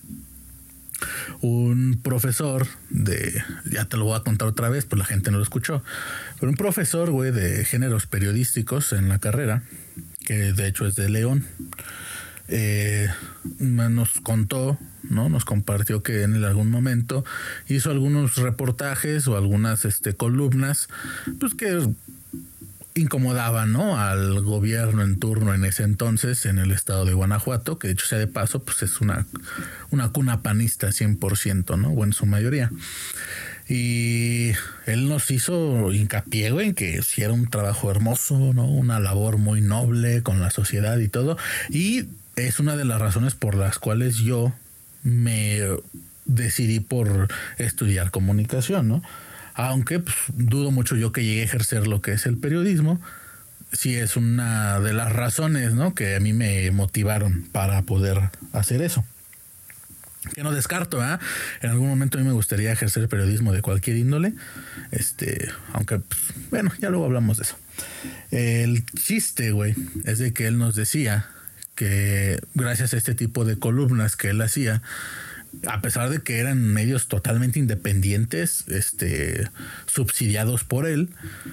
un profesor de, ya te lo voy a contar otra vez, pues la gente no lo escuchó, pero un profesor, güey, de géneros periodísticos en la carrera, que de hecho es de León, eh, nos contó, ¿no? Nos compartió que en algún momento hizo algunos reportajes o algunas este, columnas, pues que incomodaban, ¿no? Al gobierno en turno en ese entonces en el estado de Guanajuato, que de hecho sea de paso, pues es una, una cuna panista cien por ciento, ¿no? O en su mayoría. Y él nos hizo hincapié, güey, en que sí era un trabajo hermoso, ¿no? Una labor muy noble con la sociedad y todo. Y es una de las razones por las cuales yo me decidí por estudiar comunicación, ¿no? Aunque pues, dudo mucho yo que llegue a ejercer lo que es el periodismo, sí es una de las razones, ¿no? Que a mí me motivaron para poder hacer eso. Que no descarto, ¿eh? En algún momento a mí me gustaría ejercer periodismo de cualquier índole, este, aunque, pues, bueno, ya luego hablamos de eso. El chiste, güey, es de que él nos decía que gracias a este tipo de columnas que él hacía, a pesar de que eran medios totalmente independientes, este, subsidiados por él,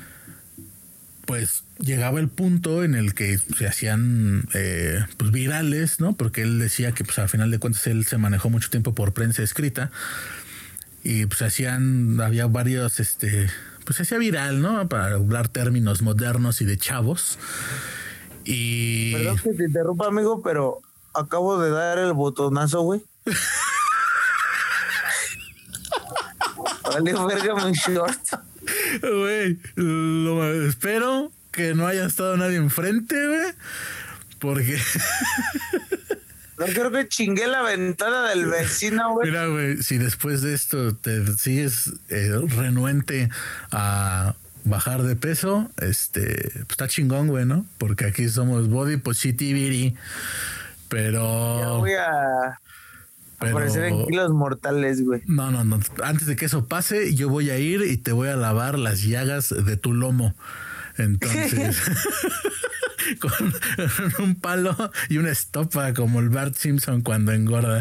pues llegaba el punto en el que se hacían eh, pues virales, ¿no? Porque él decía que pues al final de cuentas él se manejó mucho tiempo por prensa escrita y pues hacían, había varios, este, pues se hacía viral, ¿no? Para hablar términos modernos y de chavos. Y... Perdón que te interrumpa, amigo, pero acabo de dar el botonazo, güey. Vale, verga, muy short. Güey, lo espero que no haya estado nadie enfrente, güey. Porque... No creo que chingué la ventana del vecino, güey. Mira, güey, si después de esto te sigues eh, renuente a bajar de peso, este, pues está chingón, güey, ¿no? Porque aquí somos body positivity, pero... Yo voy a... Pero... aparecer en kilos mortales, güey. No, no, no. Antes de que eso pase, yo voy a ir y te voy a lavar las llagas de tu lomo. Entonces... con un palo y una estopa como el Bart Simpson cuando engorda.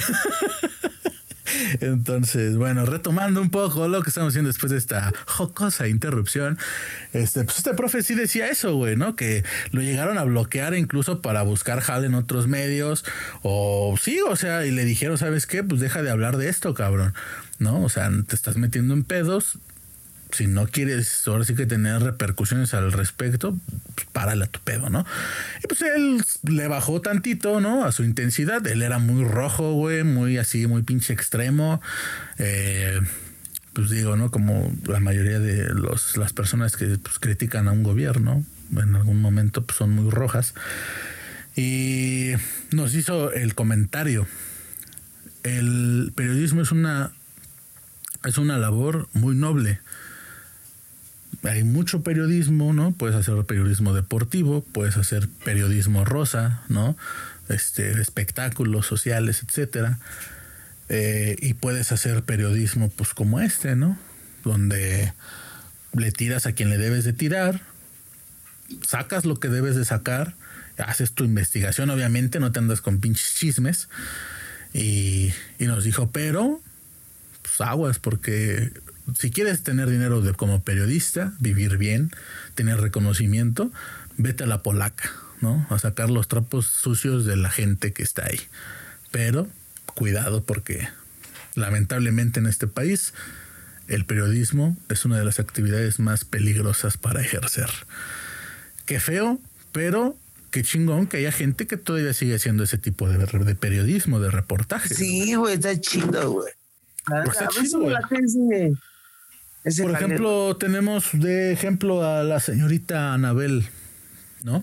Entonces, bueno, retomando un poco lo que estamos haciendo después de esta jocosa interrupción, este, pues este profe sí decía eso, güey, ¿no? Que lo llegaron a bloquear incluso para buscar jale en otros medios, o sí, o sea, y le dijeron, ¿sabes qué? Pues deja de hablar de esto, cabrón, ¿no? O sea, te estás metiendo en pedos. Si no quieres ahora sí que tener repercusiones al respecto, pues párale a tu pedo, ¿no? Y pues él le bajó tantito, ¿no? A su intensidad. Él era muy rojo, güey, muy así, muy pinche extremo. Eh, pues digo, ¿no? Como la mayoría de los, las personas que pues, critican a un gobierno, en algún momento pues, son muy rojas. Y nos hizo el comentario. El periodismo es una, es una labor muy noble. Hay mucho periodismo, ¿no? Puedes hacer periodismo deportivo, puedes hacer periodismo rosa, ¿no? Este, espectáculos sociales, etcétera. Eh, y puedes hacer periodismo, pues, como este, ¿no? Donde le tiras a quien le debes de tirar, sacas lo que debes de sacar, haces tu investigación, obviamente, no te andas con pinches chismes. Y, y nos dijo, pero, pues, aguas, porque... si quieres tener dinero de, como periodista, vivir bien, tener reconocimiento, vete a la polaca, ¿no? A sacar los trapos sucios de la gente que está ahí. Pero cuidado porque lamentablemente en este país el periodismo es una de las actividades más peligrosas para ejercer. Qué feo, pero qué chingón que haya gente que todavía sigue haciendo ese tipo de, de periodismo, de reportajes. Sí, güey, está chido, güey. Pues está chido, güey. Ese Por ejemplo, panel. Tenemos de ejemplo a la señorita Anabel, ¿no?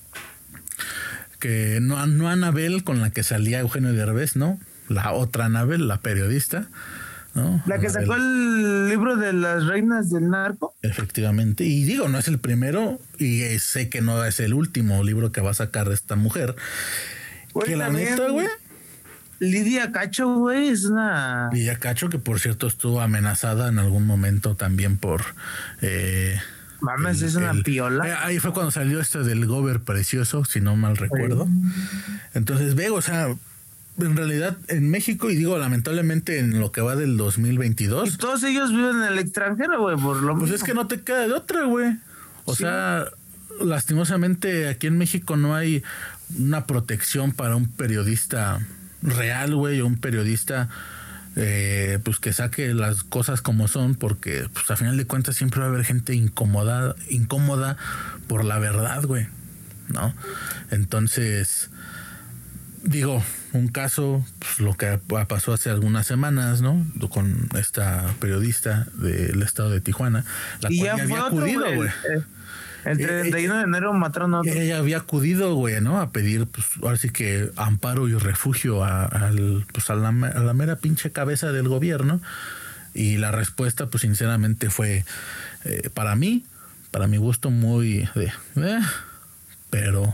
Que no, no Anabel con la que salía Eugenio Derbez, ¿no? La otra Anabel, la periodista, ¿no? La que Anabel. Sacó el libro de las reinas del narco. Efectivamente. Y digo, no es el primero y sé que no es el último libro que va a sacar esta mujer. Güey, que la neta, güey. Lidia Cacho, güey, es una... Lidia Cacho, que por cierto estuvo amenazada en algún momento también por... Eh, Mames, el, es una el, piola. Eh, ahí fue cuando salió este del Gober precioso, si no mal recuerdo. Sí. Entonces, veo, o sea, en realidad en México, y digo lamentablemente en lo que va del dos mil veintidós... Y todos ellos viven en el extranjero, güey, por lo Pues mismo. es que no te queda de otra, güey. O sí. sea, lastimosamente aquí en México no hay una protección para un periodista... real, güey, o un periodista eh, pues que saque las cosas como son, porque pues a final de cuentas siempre va a haber gente incómoda, incómoda por la verdad, güey, ¿no? Entonces, digo, un caso, pues lo que pasó hace algunas semanas, ¿no? Con esta periodista del estado de Tijuana, la y cual ya había acudido, güey. Eh. El treinta y uno de enero mataron a otro. Ella había acudido, güey, ¿no? A pedir, pues, ahora sí que amparo y refugio a, a, pues, a, la, a la mera pinche cabeza del gobierno. Y la respuesta, pues, sinceramente fue, eh, para mí, para mi gusto, muy de, eh, pero,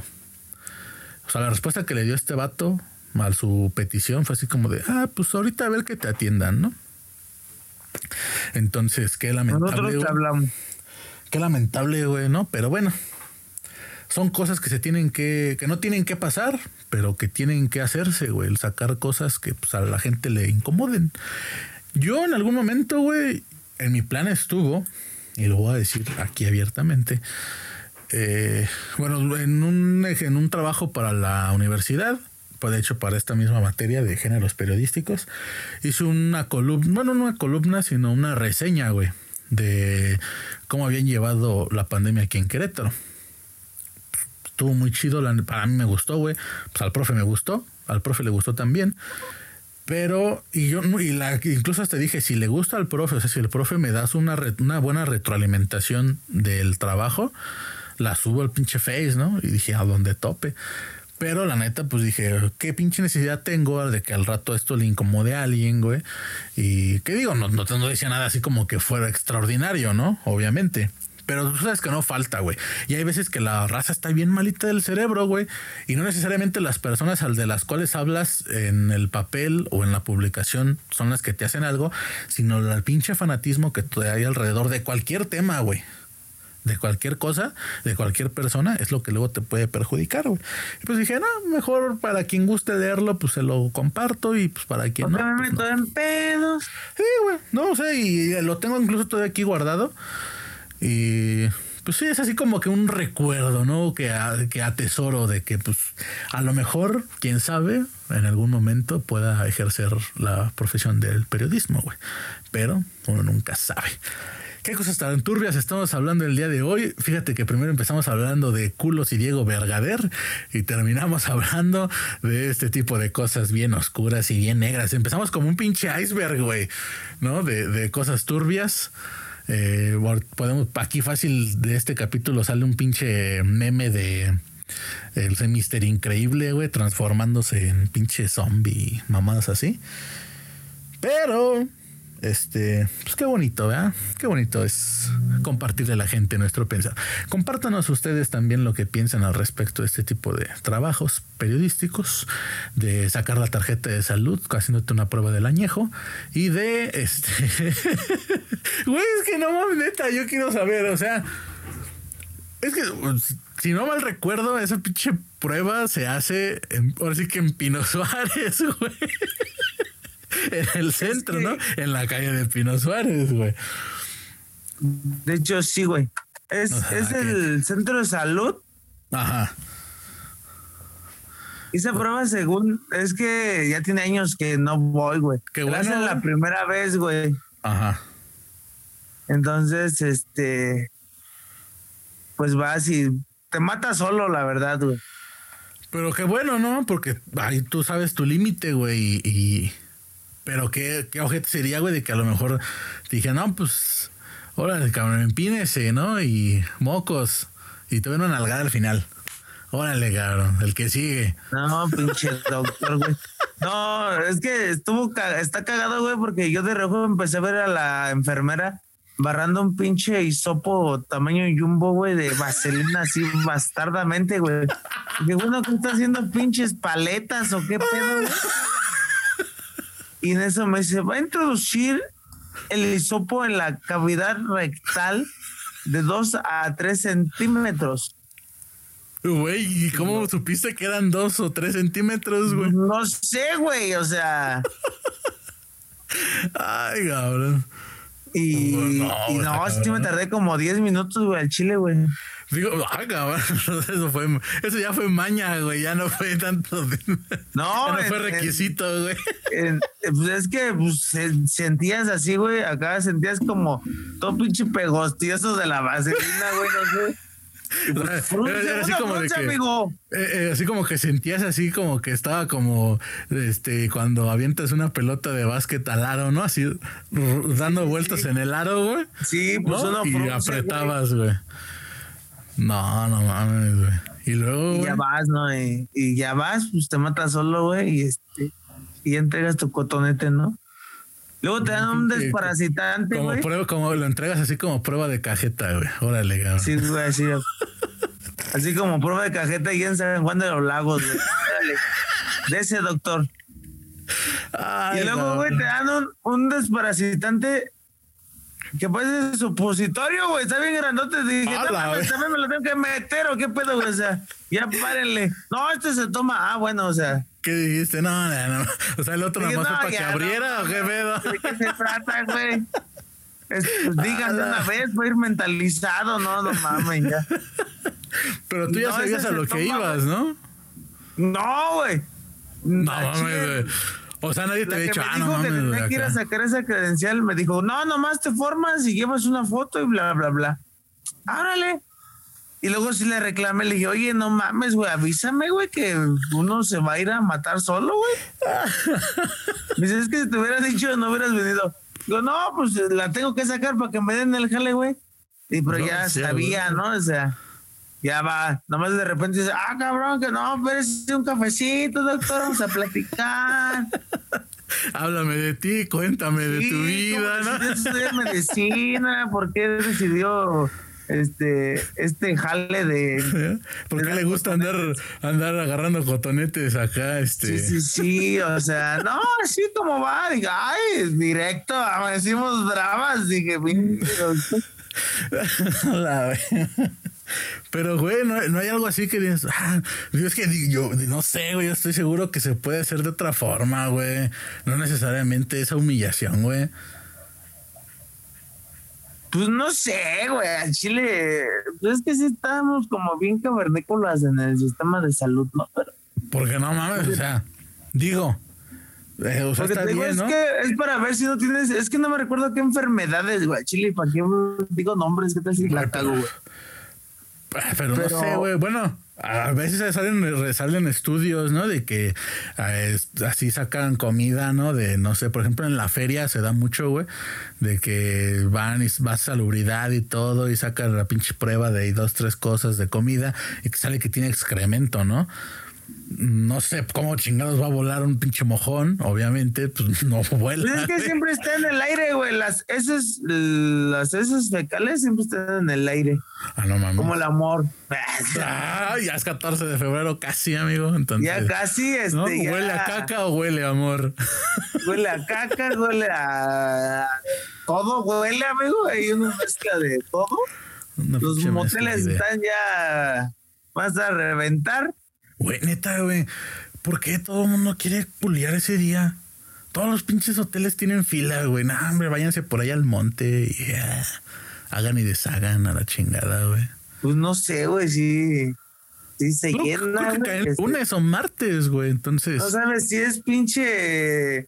o sea, la respuesta que le dio este vato a su petición fue así como de, ah, pues, ahorita a ver que te atiendan, ¿no? Entonces, qué lamentable. Nosotros te hablamos. Qué lamentable, güey, ¿no? Pero bueno, son cosas que se tienen que, que no tienen que pasar, pero que tienen que hacerse, güey. El sacar cosas que pues, a la gente le incomoden. Yo en algún momento, güey, en mi plan estuvo, y lo voy a decir aquí abiertamente, eh, bueno, en un, en un trabajo para la universidad, pues de hecho para esta misma materia de géneros periodísticos, hice una columna, bueno, no una columna, sino una reseña, güey, de cómo habían llevado la pandemia aquí en Querétaro. Estuvo muy chido, la, para mí me gustó, güey. Pues al profe me gustó, al profe le gustó también. Pero, y yo, y la, incluso hasta dije, si le gusta al profe, o sea, si el profe me das una, re, una buena retroalimentación del trabajo, la subo al pinche Face, ¿no? Y dije, a donde tope. Pero la neta, pues dije, ¿qué pinche necesidad tengo de que al rato esto le incomode a alguien, güey? Y, ¿qué digo? No, no, no decía nada así como que fuera extraordinario, ¿no? Obviamente. Pero tú sabes que no falta, güey. Y hay veces que la raza está bien malita del cerebro, güey. Y no necesariamente las personas de las cuales hablas en el papel o en la publicación son las que te hacen algo, sino el pinche fanatismo que hay alrededor de cualquier tema, güey. De cualquier cosa, de cualquier persona, es lo que luego te puede perjudicar, güey. Y pues dije, no, mejor para quien guste leerlo, pues se lo comparto y pues para quien no. me pues meto no. en pedos. Sí, güey. No, o sea, y lo tengo incluso todavía aquí guardado. Y pues sí, es así como que un recuerdo, ¿no? Que, que atesoro de que pues a lo mejor, quién sabe, en algún momento pueda ejercer la profesión del periodismo, güey. Pero uno nunca sabe. ¿Qué cosas tan turbias estamos hablando el día de hoy? Fíjate que primero empezamos hablando de culos y Diego Vergader y terminamos hablando de este tipo de cosas bien oscuras y bien negras. Empezamos como un pinche iceberg, güey, ¿no? De, de cosas turbias. Eh, podemos, aquí fácil de este capítulo sale un pinche meme de el Mister Increíble, güey, transformándose en pinche zombie, mamadas así. Pero este, pues qué bonito, ¿verdad? Qué bonito es compartirle a la gente nuestro pensar. Compártanos ustedes también lo que piensan al respecto de este tipo de trabajos periodísticos, de sacar la tarjeta de salud haciéndote una prueba del añejo y de este güey, es que no mames, neta, yo quiero saber, o sea, es que si no mal recuerdo, esa pinche prueba se hace en, ahora sí que en Pino Suárez, güey. En el centro, es que, ¿no? En la calle de Pino Suárez, güey. De hecho, sí, güey. Es, Ajá, es el centro de salud. Ajá. Esa prueba, según, es que ya tiene años que no voy, güey. Qué bueno. Es la primera vez, güey. Ajá. Entonces, este, pues vas y te matas solo, la verdad, güey. Pero qué bueno, ¿no? Porque ahí tú sabes tu límite, güey, y, y... Pero qué, qué ojete sería, güey, de que a lo mejor te dije, no, pues, órale, cabrón, empínese, ¿no? Y mocos. Y te ven una nalgada al final. Órale, cabrón, el que sigue. No, pinche doctor, güey. No, es que estuvo, está cagado, güey, porque yo de reojo empecé a ver a la enfermera barrando un pinche hisopo tamaño jumbo, güey, de vaselina así bastardamente, güey. Dije, bueno, ¿qué está haciendo, pinches paletas o qué pedo, güey? Y en eso me dice, va a introducir el hisopo en la cavidad rectal de dos a tres centímetros. Güey, ¿y cómo no. supiste que eran dos o tres centímetros, güey? No sé, güey, o sea. Ay, cabrón. Y no, y no sí me tardé como diez minutos, güey, al chile, güey. Digo, ay, cabrón, eso fue, eso ya fue maña, güey, ya no fue tanto. De, no, ya no en, fue requisito, en, güey. En, pues es que pues, sentías así, güey, acá sentías como todo pinche pegostioso de la vaselina, güey, no sé. Pues, frunce, era, era así como frunce, de que, amigo. Eh, eh, así como que sentías así como que estaba como este cuando avientas una pelota de básquet al aro, ¿no? Así dando sí, vueltas sí. en el aro, güey. Sí, pues ¿no? uno y frunce, apretabas, güey. No, no mames, güey. Y luego, y ya güey. vas, ¿no? Y, y ya vas, pues te matas solo, güey, y este y entregas tu cotonete, ¿no? Luego te dan un desparasitante, como güey. Prueba, como lo entregas así como prueba de cajeta, güey. Órale, cabrón. Sí, güey, así. Así como prueba de cajeta y en San Juan de los Lagos, güey. Órale. De ese doctor. Ay, y luego, güey, no. te dan un, un desparasitante que puede ser supositorio, güey. Está bien grandote. Dije, no, mames, también me lo tengo que meter o qué pedo, güey. O sea, ya párenle. No, este se toma. Ah, bueno, o sea. ¿Qué dijiste? No, no, no. O sea, el otro nada más no, para que abriera no, o qué pedo. ¿De qué se trata, güey? Es, pues, díganme una vez, voy a ir mentalizado, no, no mames, ya. Pero tú ya no, sabías a lo que toma, ibas, ¿no? No, güey. No, mames, güey. O sea, nadie te había dicho, ah, no mames. Que tenía que ir a sacar esa credencial, me dijo, no, nomás te formas y llevas una foto y bla, bla, bla. Árale. Y luego sí le reclamé, le dije, oye, no mames, güey, avísame, güey, que uno se va a ir a matar solo, güey. Me dice, es que si te hubieras dicho, no hubieras venido. Digo, no, pues la tengo que sacar para que me den el jale, güey. Y pero no, ya sí, sabía, güey. ¿No? O sea, ya va. Nomás de repente dice, ah, cabrón, que no, pero es un cafecito, doctor, vamos a platicar. Háblame de ti, cuéntame sí, de tu vida, ¿no? Si estudias medicina, ¿por qué decidió este este jale de ¿por qué le gusta andar andar agarrando cotonetes acá? Este sí, sí, sí, o sea, no, así como va, diga, ay, directo, decimos dramas, dije, la pero, güey, no, no hay algo así que dices, ah, es que yo no sé, güey, yo estoy seguro que se puede hacer de otra forma, güey. No necesariamente esa humillación, güey. Pues no sé, güey, al Chile, pues es que sí estamos como bien cavernícolas en el sistema de salud, ¿no? Pero, porque no mames, o sea, digo, eh, o sea, está digo, bien, es ¿no? que es para ver si no tienes, es que no me recuerdo qué enfermedades, güey, Chile, ¿para qué digo nombres? ¿Qué tal si la cago, güey? Pero, pero no sé, güey. Bueno, a veces salen, salen estudios, ¿no? De que eh, así sacan comida, ¿no? De, no sé, por ejemplo, en la feria se da mucho, güey. De que van y vas a salubridad y todo y sacan la pinche prueba de dos, tres cosas de comida y que sale que tiene excremento, ¿no? No sé cómo chingados va a volar un pinche mojón, obviamente, pues no vuela. Pues es que siempre está en el aire, güey. Las heces, las heces fecales siempre están en el aire. Ah, no mames. Como el amor. Ah, ya es catorce de febrero casi, amigo. Entonces, ya casi, este. ¿no? Ya... ¿Huele a caca o huele a amor? Huele a caca, huele a todo, huele, amigo. Hay una mezcla de todo. Una Los moteles están ya vas a reventar. Güey, neta, güey, ¿por qué todo el mundo quiere culiar ese día? Todos los pinches hoteles tienen fila, güey. No, hombre, váyanse por ahí al monte y yeah, hagan y deshagan a la chingada, güey. Pues no sé, güey, sí. Sí se no, llena. Creo que caen este, lunes o martes, güey, entonces. No sabes si es pinche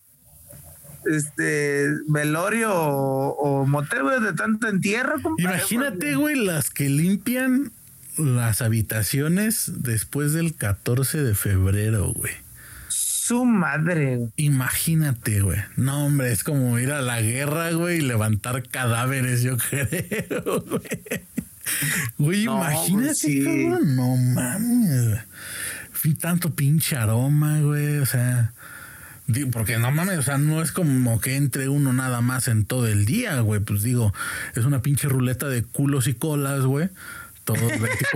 este velorio o, o motel, güey, de tanto entierro, compadre. Imagínate, güey, las que limpian las habitaciones después del catorce de febrero, güey. Su madre, güey. Imagínate, güey. No, hombre, es como ir a la guerra, güey, y levantar cadáveres, yo creo, güey. Güey, no, imagínate, sí. Cabrón. No mames. Fui tanto pinche aroma, güey. O sea, digo, porque no mames, o sea, no es como que entre uno nada más en todo el día, güey. Pues digo, es una pinche ruleta de culos y colas, güey. Todos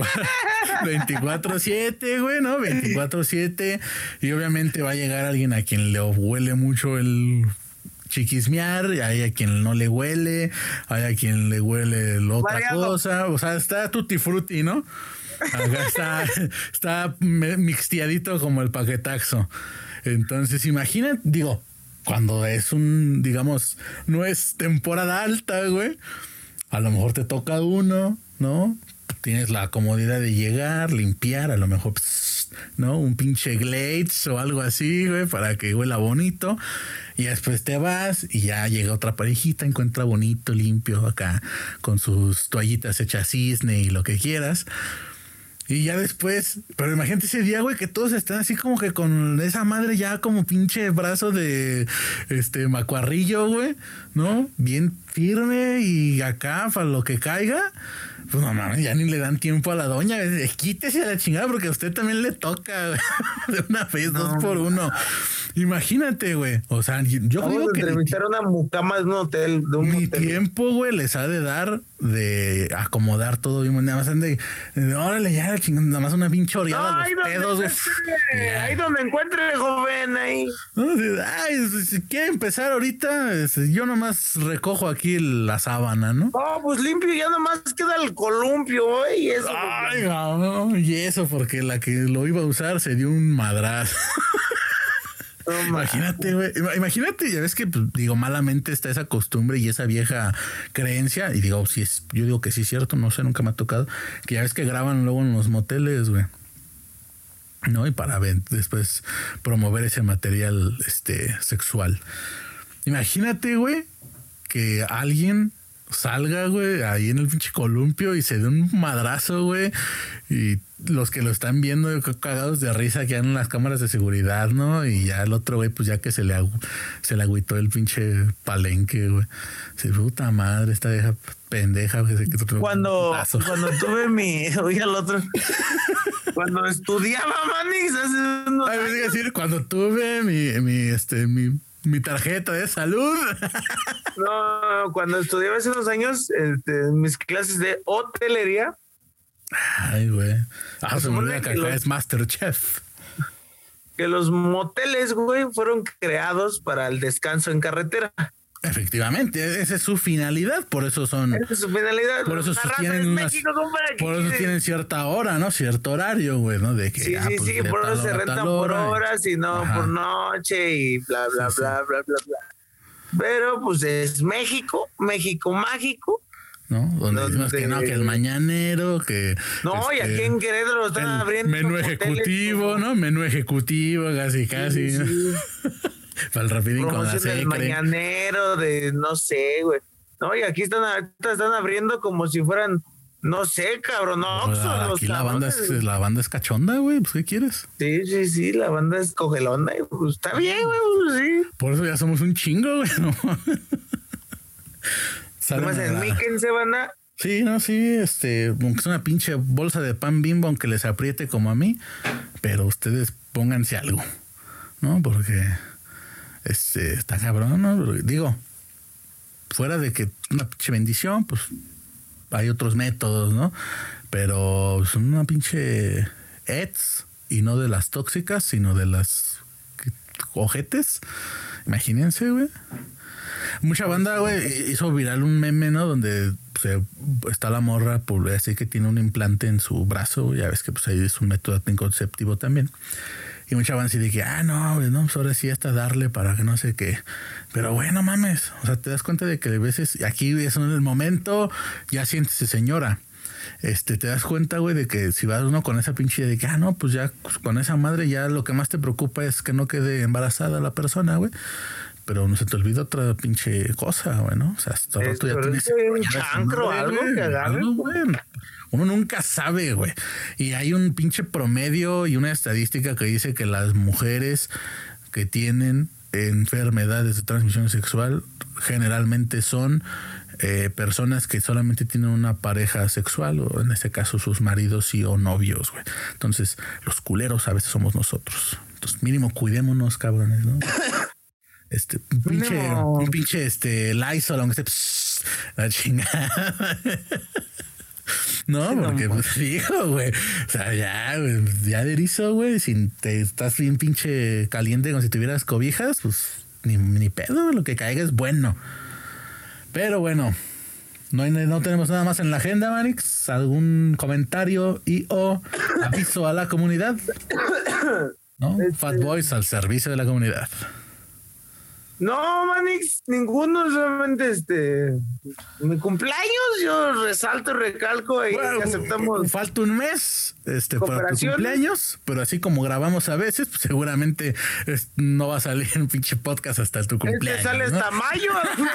veinticuatro siete, güey, ¿no? veinticuatro siete. Y obviamente va a llegar alguien a quien le huele mucho el chiquismear, hay a quien no le huele, hay a quien le huele la otra Variado. cosa. O sea, está tutti frutti, ¿no? Acá está, está mixteadito como el paquetaxo. Entonces, imagina, digo, cuando es un, digamos, no es temporada alta, güey, a lo mejor te toca uno, ¿no? Tienes la comodidad de llegar, limpiar, a lo mejor, pss, ¿no? Un pinche Glades o algo así, güey, para que huela bonito. Y después te vas y ya llega otra parejita, encuentra bonito, limpio acá, con sus toallitas hechas cisne y lo que quieras. Y ya después, pero imagínate ese día, güey, que todos están así como que con esa madre ya como pinche brazo de este macuarrillo, güey, ¿no? Bien firme y acá para lo que caiga. Pues no mames, ya ni le dan tiempo a la doña. Quítese a la chingada porque a usted también le toca, güey, de una vez, no, dos por uno. Imagínate, güey. O sea, yo Vamos digo a que entrevistar a una mucama de un hotel. De un mi hotel. tiempo, güey, les ha de dar de acomodar todo. Y nada más de, de órale, ya, chingada, nada más una pinche oreada no, los pedos, güey. Ahí donde encuentre, joven, ahí. Ay, si quiere empezar ahorita, yo nomás recojo aquí la sábana, ¿no? No, pues limpio, ya nomás queda el columpio, güey. Y eso. Ay, no, y eso porque la que lo iba a usar se dio un madrazo. No, imagínate, güey. Imagínate, ya ves que, pues, digo, malamente está esa costumbre y esa vieja creencia. Y digo, si es, yo digo que sí es cierto, no sé, nunca me ha tocado. Que ya ves que graban luego en los moteles, güey. ¿No? Y para ver, después promover ese material este, sexual. Imagínate, güey, que alguien salga, güey, ahí en el pinche columpio y se dé un madrazo, güey. Y los que lo están viendo cagados de risa que en las cámaras de seguridad, ¿no? Y ya el otro, güey, pues ya que se le, agu- se le agüitó el pinche palenque, güey. Sí, puta madre, esta vieja pendeja, güey. Se quitó Cuando, cuando tuve mi... Oye, al otro... Cuando estudiaba, Manix, hace unos Ay, años. me iba a decir, cuando tuve mi, mi, este, mi, mi tarjeta de salud. No, cuando estudiaba hace unos años, este, mis clases de hotelería, Ay, güey. Ah, Se se me supone olvida que que acá los- es Masterchef. que los moteles, güey, fueron creados para el descanso en carretera. Efectivamente, esa es su finalidad, por eso son, Esa es su finalidad. por eso La raza tienen es unas, México, compadre, ¿qué por eso quiere? tienen cierta hora, ¿no? Cierto horario, güey, ¿no? De que Sí, ah, sí, pues, sí, de por tal eso se hora a rentan tal por hora y- horas y no Ajá. por noche y bla, bla, Sí, sí. bla, bla, bla, bla. Pero pues es México, México mágico. ¿no? Donde Donde- decimos que no, que el mañanero, que No, y este, aquí en Querétaro lo están el abriendo. menú moteles ejecutivo, como- ¿no? Menú ejecutivo, casi, casi. Sí, ¿no? sí. Para el rapidín con la Promoción del secre. mañanero, de no sé, güey. No, y aquí están, ahorita están abriendo como si fueran, no sé, cabrón, no, Pues, aquí la banda, es, la banda es cachonda, güey, pues ¿qué quieres? Sí, sí, sí, la banda es cogelona, y pues está bien, güey, pues sí. Por eso ya somos un chingo, güey, ¿no? Salen Además, a en la- Miken se van a... Sí, no, sí, este, aunque es una pinche bolsa de pan Bimbo, aunque les apriete como a mí, pero ustedes pónganse algo, ¿no? Porque, este, está cabrón, ¿no? Porque, digo, fuera de que una pinche bendición, pues hay otros métodos, ¿no? Pero son una pinche eds y no de las tóxicas, sino de las que- ojetes. Imagínense, güey. Mucha banda, güey, hizo viral un meme, ¿no? Donde se, está la morra, pues, así que tiene un implante en su brazo. Ya ves que pues ahí es un método anticonceptivo también. Y mucha banda así de que, ah, no, güey, no, pues ahora sí hasta darle para que no sé qué. Pero bueno, mames. O sea, te das cuenta de que a veces aquí es en el momento, ya siéntese señora. Este, te das cuenta, güey, de que si vas uno con esa pinche de que, ah, no, pues ya pues, con esa madre ya lo que más te preocupa es que no quede embarazada la persona, güey. Pero no se te olvida otra pinche cosa, güey, ¿no? O sea, hasta Es, rato ya pero tienes es que un ya esa chancro, madre, algo güey, que agarre. algo, güey. Uno nunca sabe, güey. Y hay un pinche promedio y una estadística que dice que las mujeres que tienen enfermedades de transmisión sexual generalmente son eh, personas que solamente tienen una pareja sexual, o en este caso sus maridos y o novios, güey. Entonces, los culeros a veces somos nosotros. Entonces, mínimo cuidémonos, cabrones, ¿no? Este, un pinche, Mínimo. un pinche este Lysol, aunque esté pss, la chingada. No, Sí, no, porque mo- pues, hijo, güey. O sea, ya, güey, ya de erizo, güey. Si te estás bien pinche caliente como si tuvieras cobijas, pues ni, ni pedo, lo que caiga es bueno. Pero bueno, no, hay, no tenemos nada más en la agenda, Manix. ¿Algún comentario y o aviso a la comunidad? ¿No? Este- Fat Boys al servicio de la comunidad. No, Manix, ninguno, solamente este. Mi cumpleaños, yo resalto, recalco y Bueno, aceptamos. falta un mes este, para tu Cooperación. cumpleaños, pero así como grabamos a veces, pues seguramente es- no va a salir un pinche podcast hasta tu cumpleaños. Este sale ¿no? hasta mayo.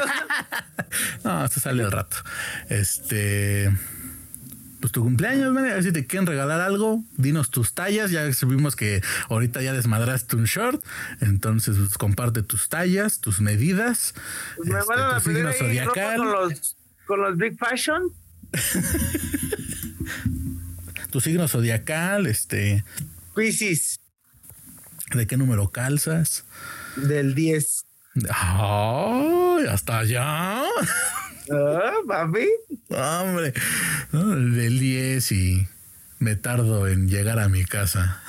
No, esto sale al rato. Este. Pues tu cumpleaños, man, a ver si te quieren regalar algo, dinos tus tallas, ya subimos que ahorita ya desmadraste un short, entonces pues, comparte tus tallas, tus medidas, Pues me este, van a tu pedir signo ahí ropa zodiacal, con los, con los Big Fashion. tu signo zodiacal, este, Piscis de qué número calzas. del diez. ¡Ay! Hasta allá. Ah, papi. Hombre, ¿no? El del diez y me tardo en llegar a mi casa.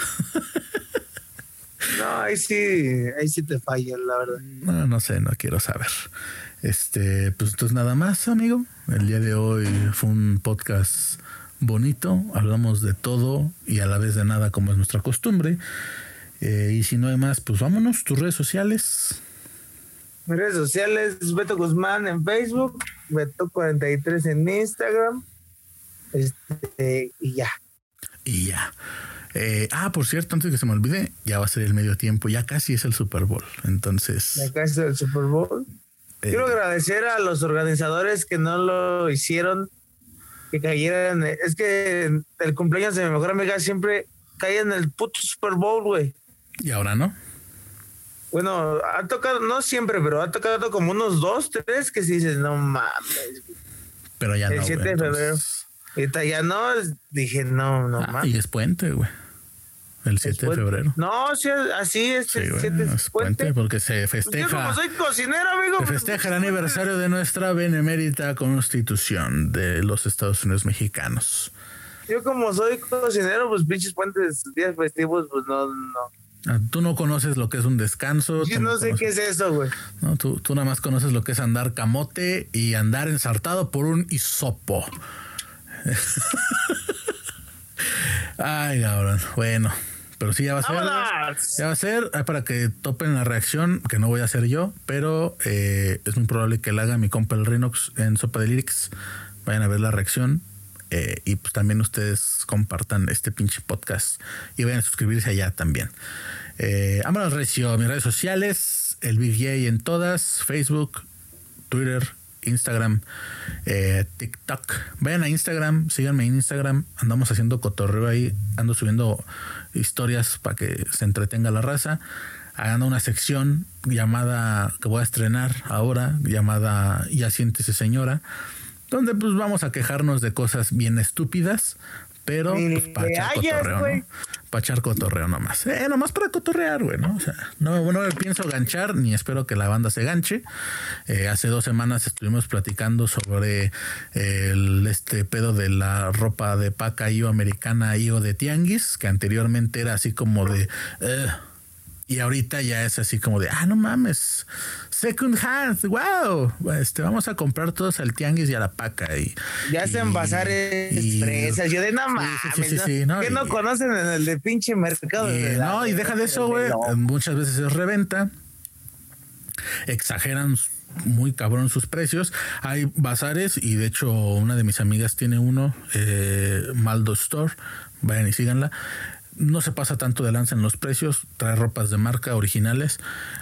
No, ahí sí, ahí sí te fallan, la verdad. No, no sé, no quiero saber. Este, pues entonces nada más, amigo. El día de hoy fue un podcast bonito. Hablamos de todo y a la vez de nada, como es nuestra costumbre. Eh, y si no hay más, pues vámonos. Tus redes sociales. Mis redes sociales, Beto Guzmán en Facebook, Beto cuarenta y tres en Instagram. Este, y ya. Y ya. Eh, ah, por cierto, antes que se me olvide, ya va a ser el medio tiempo. Ya casi es el Super Bowl. Entonces, Acá está el Super Bowl. Quiero eh, agradecer a los organizadores que no lo hicieron, que cayeran. Es que el cumpleaños de mi mejor amiga siempre cae en el puto Super Bowl, güey. ¿Y ahora no? Bueno, ha tocado, no siempre, pero ha tocado como unos dos, tres que sí dices, no mames. Pero ya el no, El siete güey, de febrero. Entonces... Ahorita ya no, dije, no, no ah, mames. Y es puente, güey. El siete de febrero. No, sí, así es. Sí, el güey, siete es puente, puente porque se festeja. Yo como soy cocinero, amigo. Se festeja el aniversario de nuestra benemérita Constitución de los Estados Unidos mexicanos. Yo como soy cocinero, pues pinches puentes, días festivos, pues no, no. Tú no conoces lo que es un descanso. Yo no, no sé conoces... qué es eso, güey. No, tú, tú nada más conoces lo que es andar camote y andar ensartado por un hisopo. Ay, cabrón. Bueno, pero sí ya va a ser. ¡Vámonos! Ya va a ser para que topen la reacción, que no voy a hacer yo, pero eh, es muy probable que la haga mi compa el Rinox en Sopa de Lyrics. Vayan a ver la reacción. Eh, y pues también ustedes compartan este pinche podcast y vayan a suscribirse allá también. Eh, vámonos, recio. Mis redes sociales, el Big J en todas: Facebook, Twitter, Instagram, eh, TikTok. Vayan a Instagram, síganme en Instagram. Andamos haciendo cotorreo ahí. Ando subiendo historias para que se entretenga la raza. Hagan una sección llamada, que voy a estrenar ahora, llamada Ya siéntese señora, donde pues vamos a quejarnos de cosas bien estúpidas, pero pues para echar cotorreo, ¿no? Para echar cotorreo nomás. Eh, nomás para cotorrear, güey, ¿no? O sea, no, no me pienso ganchar, ni espero que la banda se ganche. Eh, hace dos semanas estuvimos platicando sobre el, este pedo de la ropa de paca I O americana I O de tianguis, que anteriormente era así como de... Uh, y ahorita ya es así como de, ah, no mames, second hand, wow, este, vamos a comprar todos al tianguis y a la paca. Y, ya se en bazares expresas, yo de no mames, sí, sí, sí, sí, ¿no? ¿Qué y, no conocen en el de pinche mercado? Y, de la, no, y deja de eso, güey, muchas veces es reventa, exageran muy cabrón sus precios. Hay bazares y de hecho una de mis amigas tiene uno, eh, Maldo Store, vayan y síganla. No se pasa tanto de lanza en los precios, trae ropas de marca originales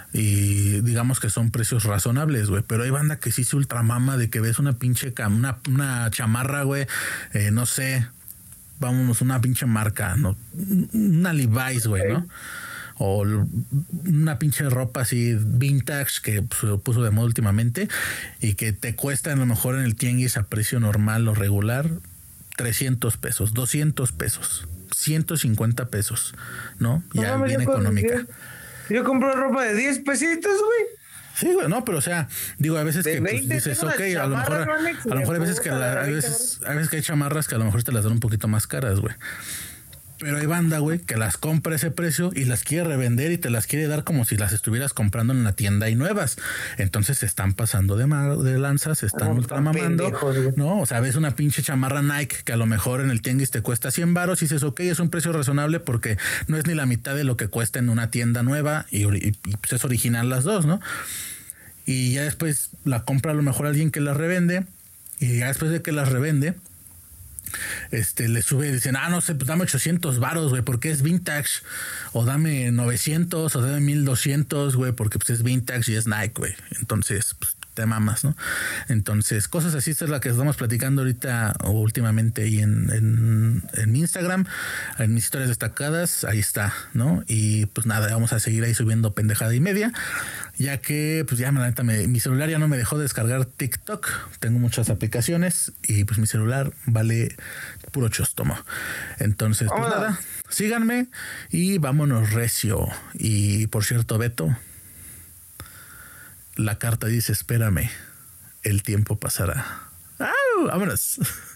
y digamos que son precios razonables, güey. Pero hay banda que sí se ultramama de que ves una pinche cam, una, una chamarra, güey, eh, no sé, vámonos, una pinche marca, no, una Levi's, güey, ¿no? O una pinche ropa así vintage que se puso de moda últimamente y que te cuesta a lo mejor en el tianguis a precio normal o regular trescientos pesos, doscientos pesos. ciento cincuenta pesos, ¿no? Ya no, bien económica. Yo, yo compro ropa de diez pesitos, güey. Sí, güey, no, pero o sea, digo, a veces de que pues, dices, ok, a lo mejor, a lo mejor hay veces que la, hay veces, hay veces que hay chamarras que a lo mejor te las dan un poquito más caras, güey. Pero hay banda, güey, que las compra a ese precio y las quiere revender y te las quiere dar como si las estuvieras comprando en la tienda y nuevas. Entonces se están pasando de, mar, de lanza, se están oh, ultramamando, ¿no? O sea, ves una pinche chamarra Nike que a lo mejor en el tianguis te cuesta cien varos y dices, ok, es un precio razonable porque no es ni la mitad de lo que cuesta en una tienda nueva y, y, y pues es original las dos, ¿no? Y ya después la compra a lo mejor alguien que las revende y ya después de que las revende, este, le sube y dicen, ah, no sé, pues dame ochocientos varos, güey, porque es vintage, o dame novecientos, o dame mil doscientos, güey, porque pues es vintage y es Nike, güey. Entonces, pues te mamas, ¿no? Entonces, cosas así, esta es la que estamos platicando ahorita o últimamente y en, en, en Instagram, en mis historias destacadas, ahí está, ¿no? Y pues nada, vamos a seguir ahí subiendo pendejada y media, ya que pues ya la neta me, mi celular ya no me dejó descargar TikTok, tengo muchas aplicaciones y pues mi celular vale puro chostomo. Entonces, pues Hola. nada, síganme y vámonos recio. Y por cierto, Beto, la carta dice, espérame, el tiempo pasará. ¡Au! ¡Vámonos!